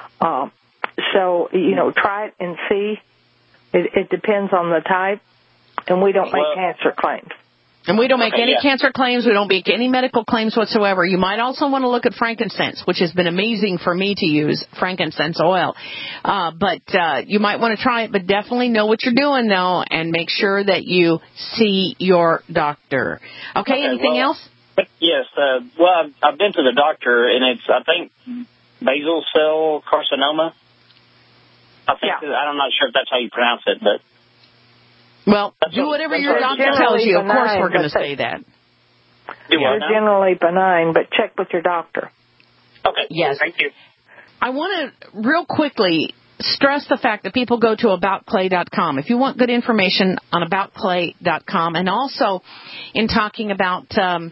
So, try it and see. It depends on the type, and we don't make cancer claims. And we don't make any cancer claims. We don't make any medical claims whatsoever. You might also want to look at frankincense, which has been amazing for me to use, frankincense oil. But you might want to try it, but definitely know what you're doing, though, and make sure that you see your doctor. Okay, anything else? Yes. I've been to the doctor, and it's, I think, basal cell carcinoma. I'm not sure if that's how you pronounce it, but... Well, do whatever your doctor tells you. Of course we're going to say that. They're generally benign, but check with your doctor. Okay. Yes. Thank you. I want to real quickly stress the fact that people go to aboutclay.com. If you want good information on aboutclay.com, and also in talking about the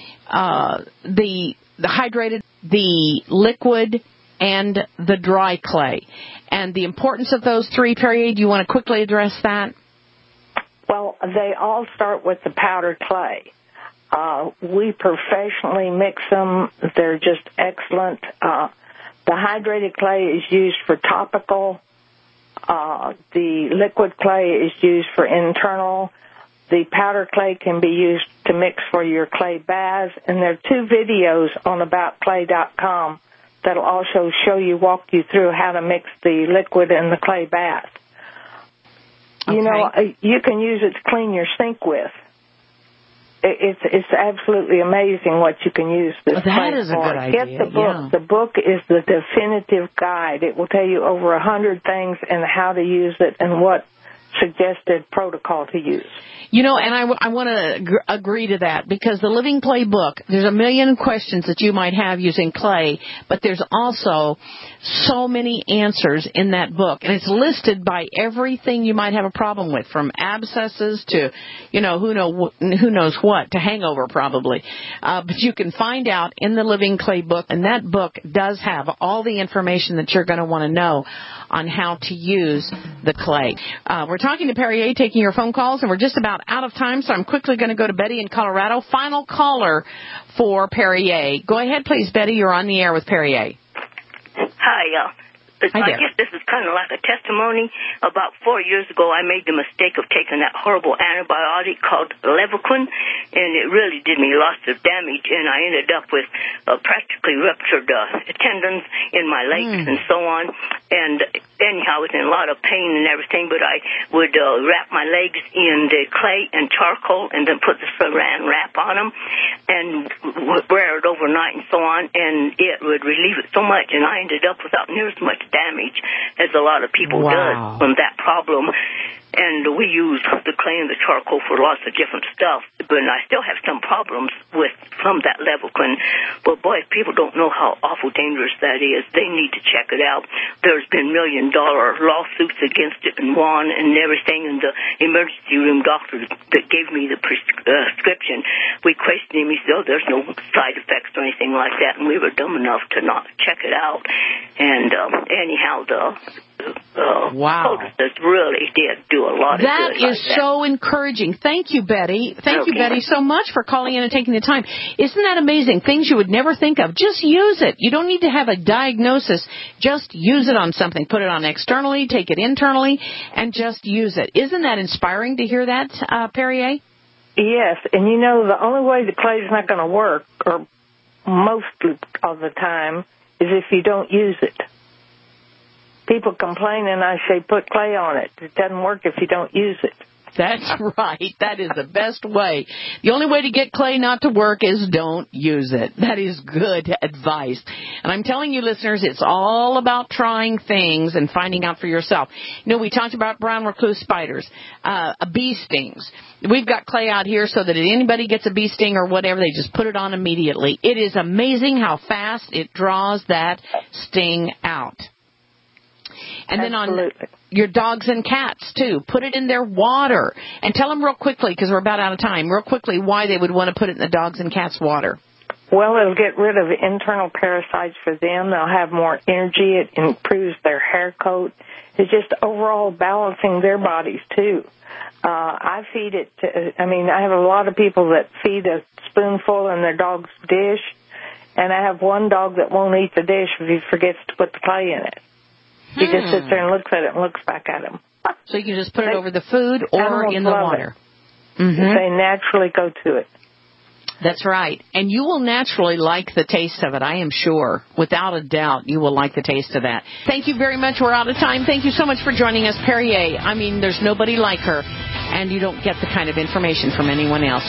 hydrated, the liquid, and the dry clay, and the importance of those three, Perrier, do you want to quickly address that? Well, they all start with the powder clay. We professionally mix them. They're just excellent. The hydrated clay is used for topical. The liquid clay is used for internal. The powder clay can be used to mix for your clay baths. And there are 2 videos on aboutclay.com that'll also walk you through how to mix the liquid and the clay bath. Okay. You know, you can use it to clean your sink with. It's absolutely amazing what you can use this clay for. That is a good idea. Get the book. Yeah. The book is the definitive guide. It will tell you over 100 things and how to use it and what suggested protocol to use. You know, and I want to agree to that, because the Living Clay book, there's a million questions that you might have using clay, but there's also so many answers in that book, and it's listed by everything you might have a problem with, from abscesses to, you know, who knows what, to hangover probably. But you can find out in the Living Clay book, and that book does have all the information that you're going to want to know on how to use the clay. We're talking to Perrier, taking your phone calls, and we're just about out of time, so I'm quickly going to go to Betty in Colorado. Final caller for Perrier. Go ahead, please, Betty. You're on the air with Perrier. Hi, I guess this is kind of like a testimony. About 4 years ago, I made the mistake of taking that horrible antibiotic called Levaquin, and it really did me lots of damage, and I ended up with practically ruptured tendons in my legs and so on. And anyhow, I was in a lot of pain and everything, but I would wrap my legs in the clay and charcoal and then put the saran wrap on them and wear it overnight and so on, and it would relieve it so much, and I ended up without near as much damage as a lot of people did from that problem. And we use the clay and the charcoal for lots of different stuff, but I still have some problems from that Levaquin. But boy, if people don't know how awful dangerous that is, they need to check it out. There's been $1 million lawsuits against it and won and everything, and the emergency room doctor that gave me the prescription, we questioned him. He said, there's no side effects or anything like that, and we were dumb enough to not check it out. And anyhow, poultices really did do a lot of good. That is so encouraging. Thank you, Betty. Thank you, Betty, so much for calling in and taking the time. Isn't that amazing? Things you would never think of. Just use it. You don't need to have a diagnosis. Just use it on something. Put it on externally, take it internally, and just use it. Isn't that inspiring to hear that, Perrier? Yes, and you know, the only way the clay is not going to work, or most of the time, is if you don't use it. People complain, and I say, put clay on it. It doesn't work if you don't use it. That's right. That is the best way. The only way to get clay not to work is don't use it. That is good advice. And I'm telling you, listeners, it's all about trying things and finding out for yourself. You know, we talked about brown recluse spiders, bee stings. We've got clay out here so that if anybody gets a bee sting or whatever, they just put it on immediately. It is amazing how fast it draws that sting out. And then on your dogs and cats, too. Put it in their water. And tell them real quickly, because we're about out of time, real quickly why they would want to put it in the dogs and cats' water. Well, it'll get rid of internal parasites for them. They'll have more energy. It improves their hair coat. It's just overall balancing their bodies, too. I feed it I have a lot of people that feed a spoonful in their dog's dish. And I have one dog that won't eat the dish if he forgets to put the clay in it. He just sits there and looks at it and looks back at him. So you can just put it over the food or in the water. Mm-hmm. They naturally go to it. That's right. And you will naturally like the taste of it, I am sure. Without a doubt, you will like the taste of that. Thank you very much. We're out of time. Thank you so much for joining us, Perrier. I mean, there's nobody like her, and you don't get the kind of information from anyone else.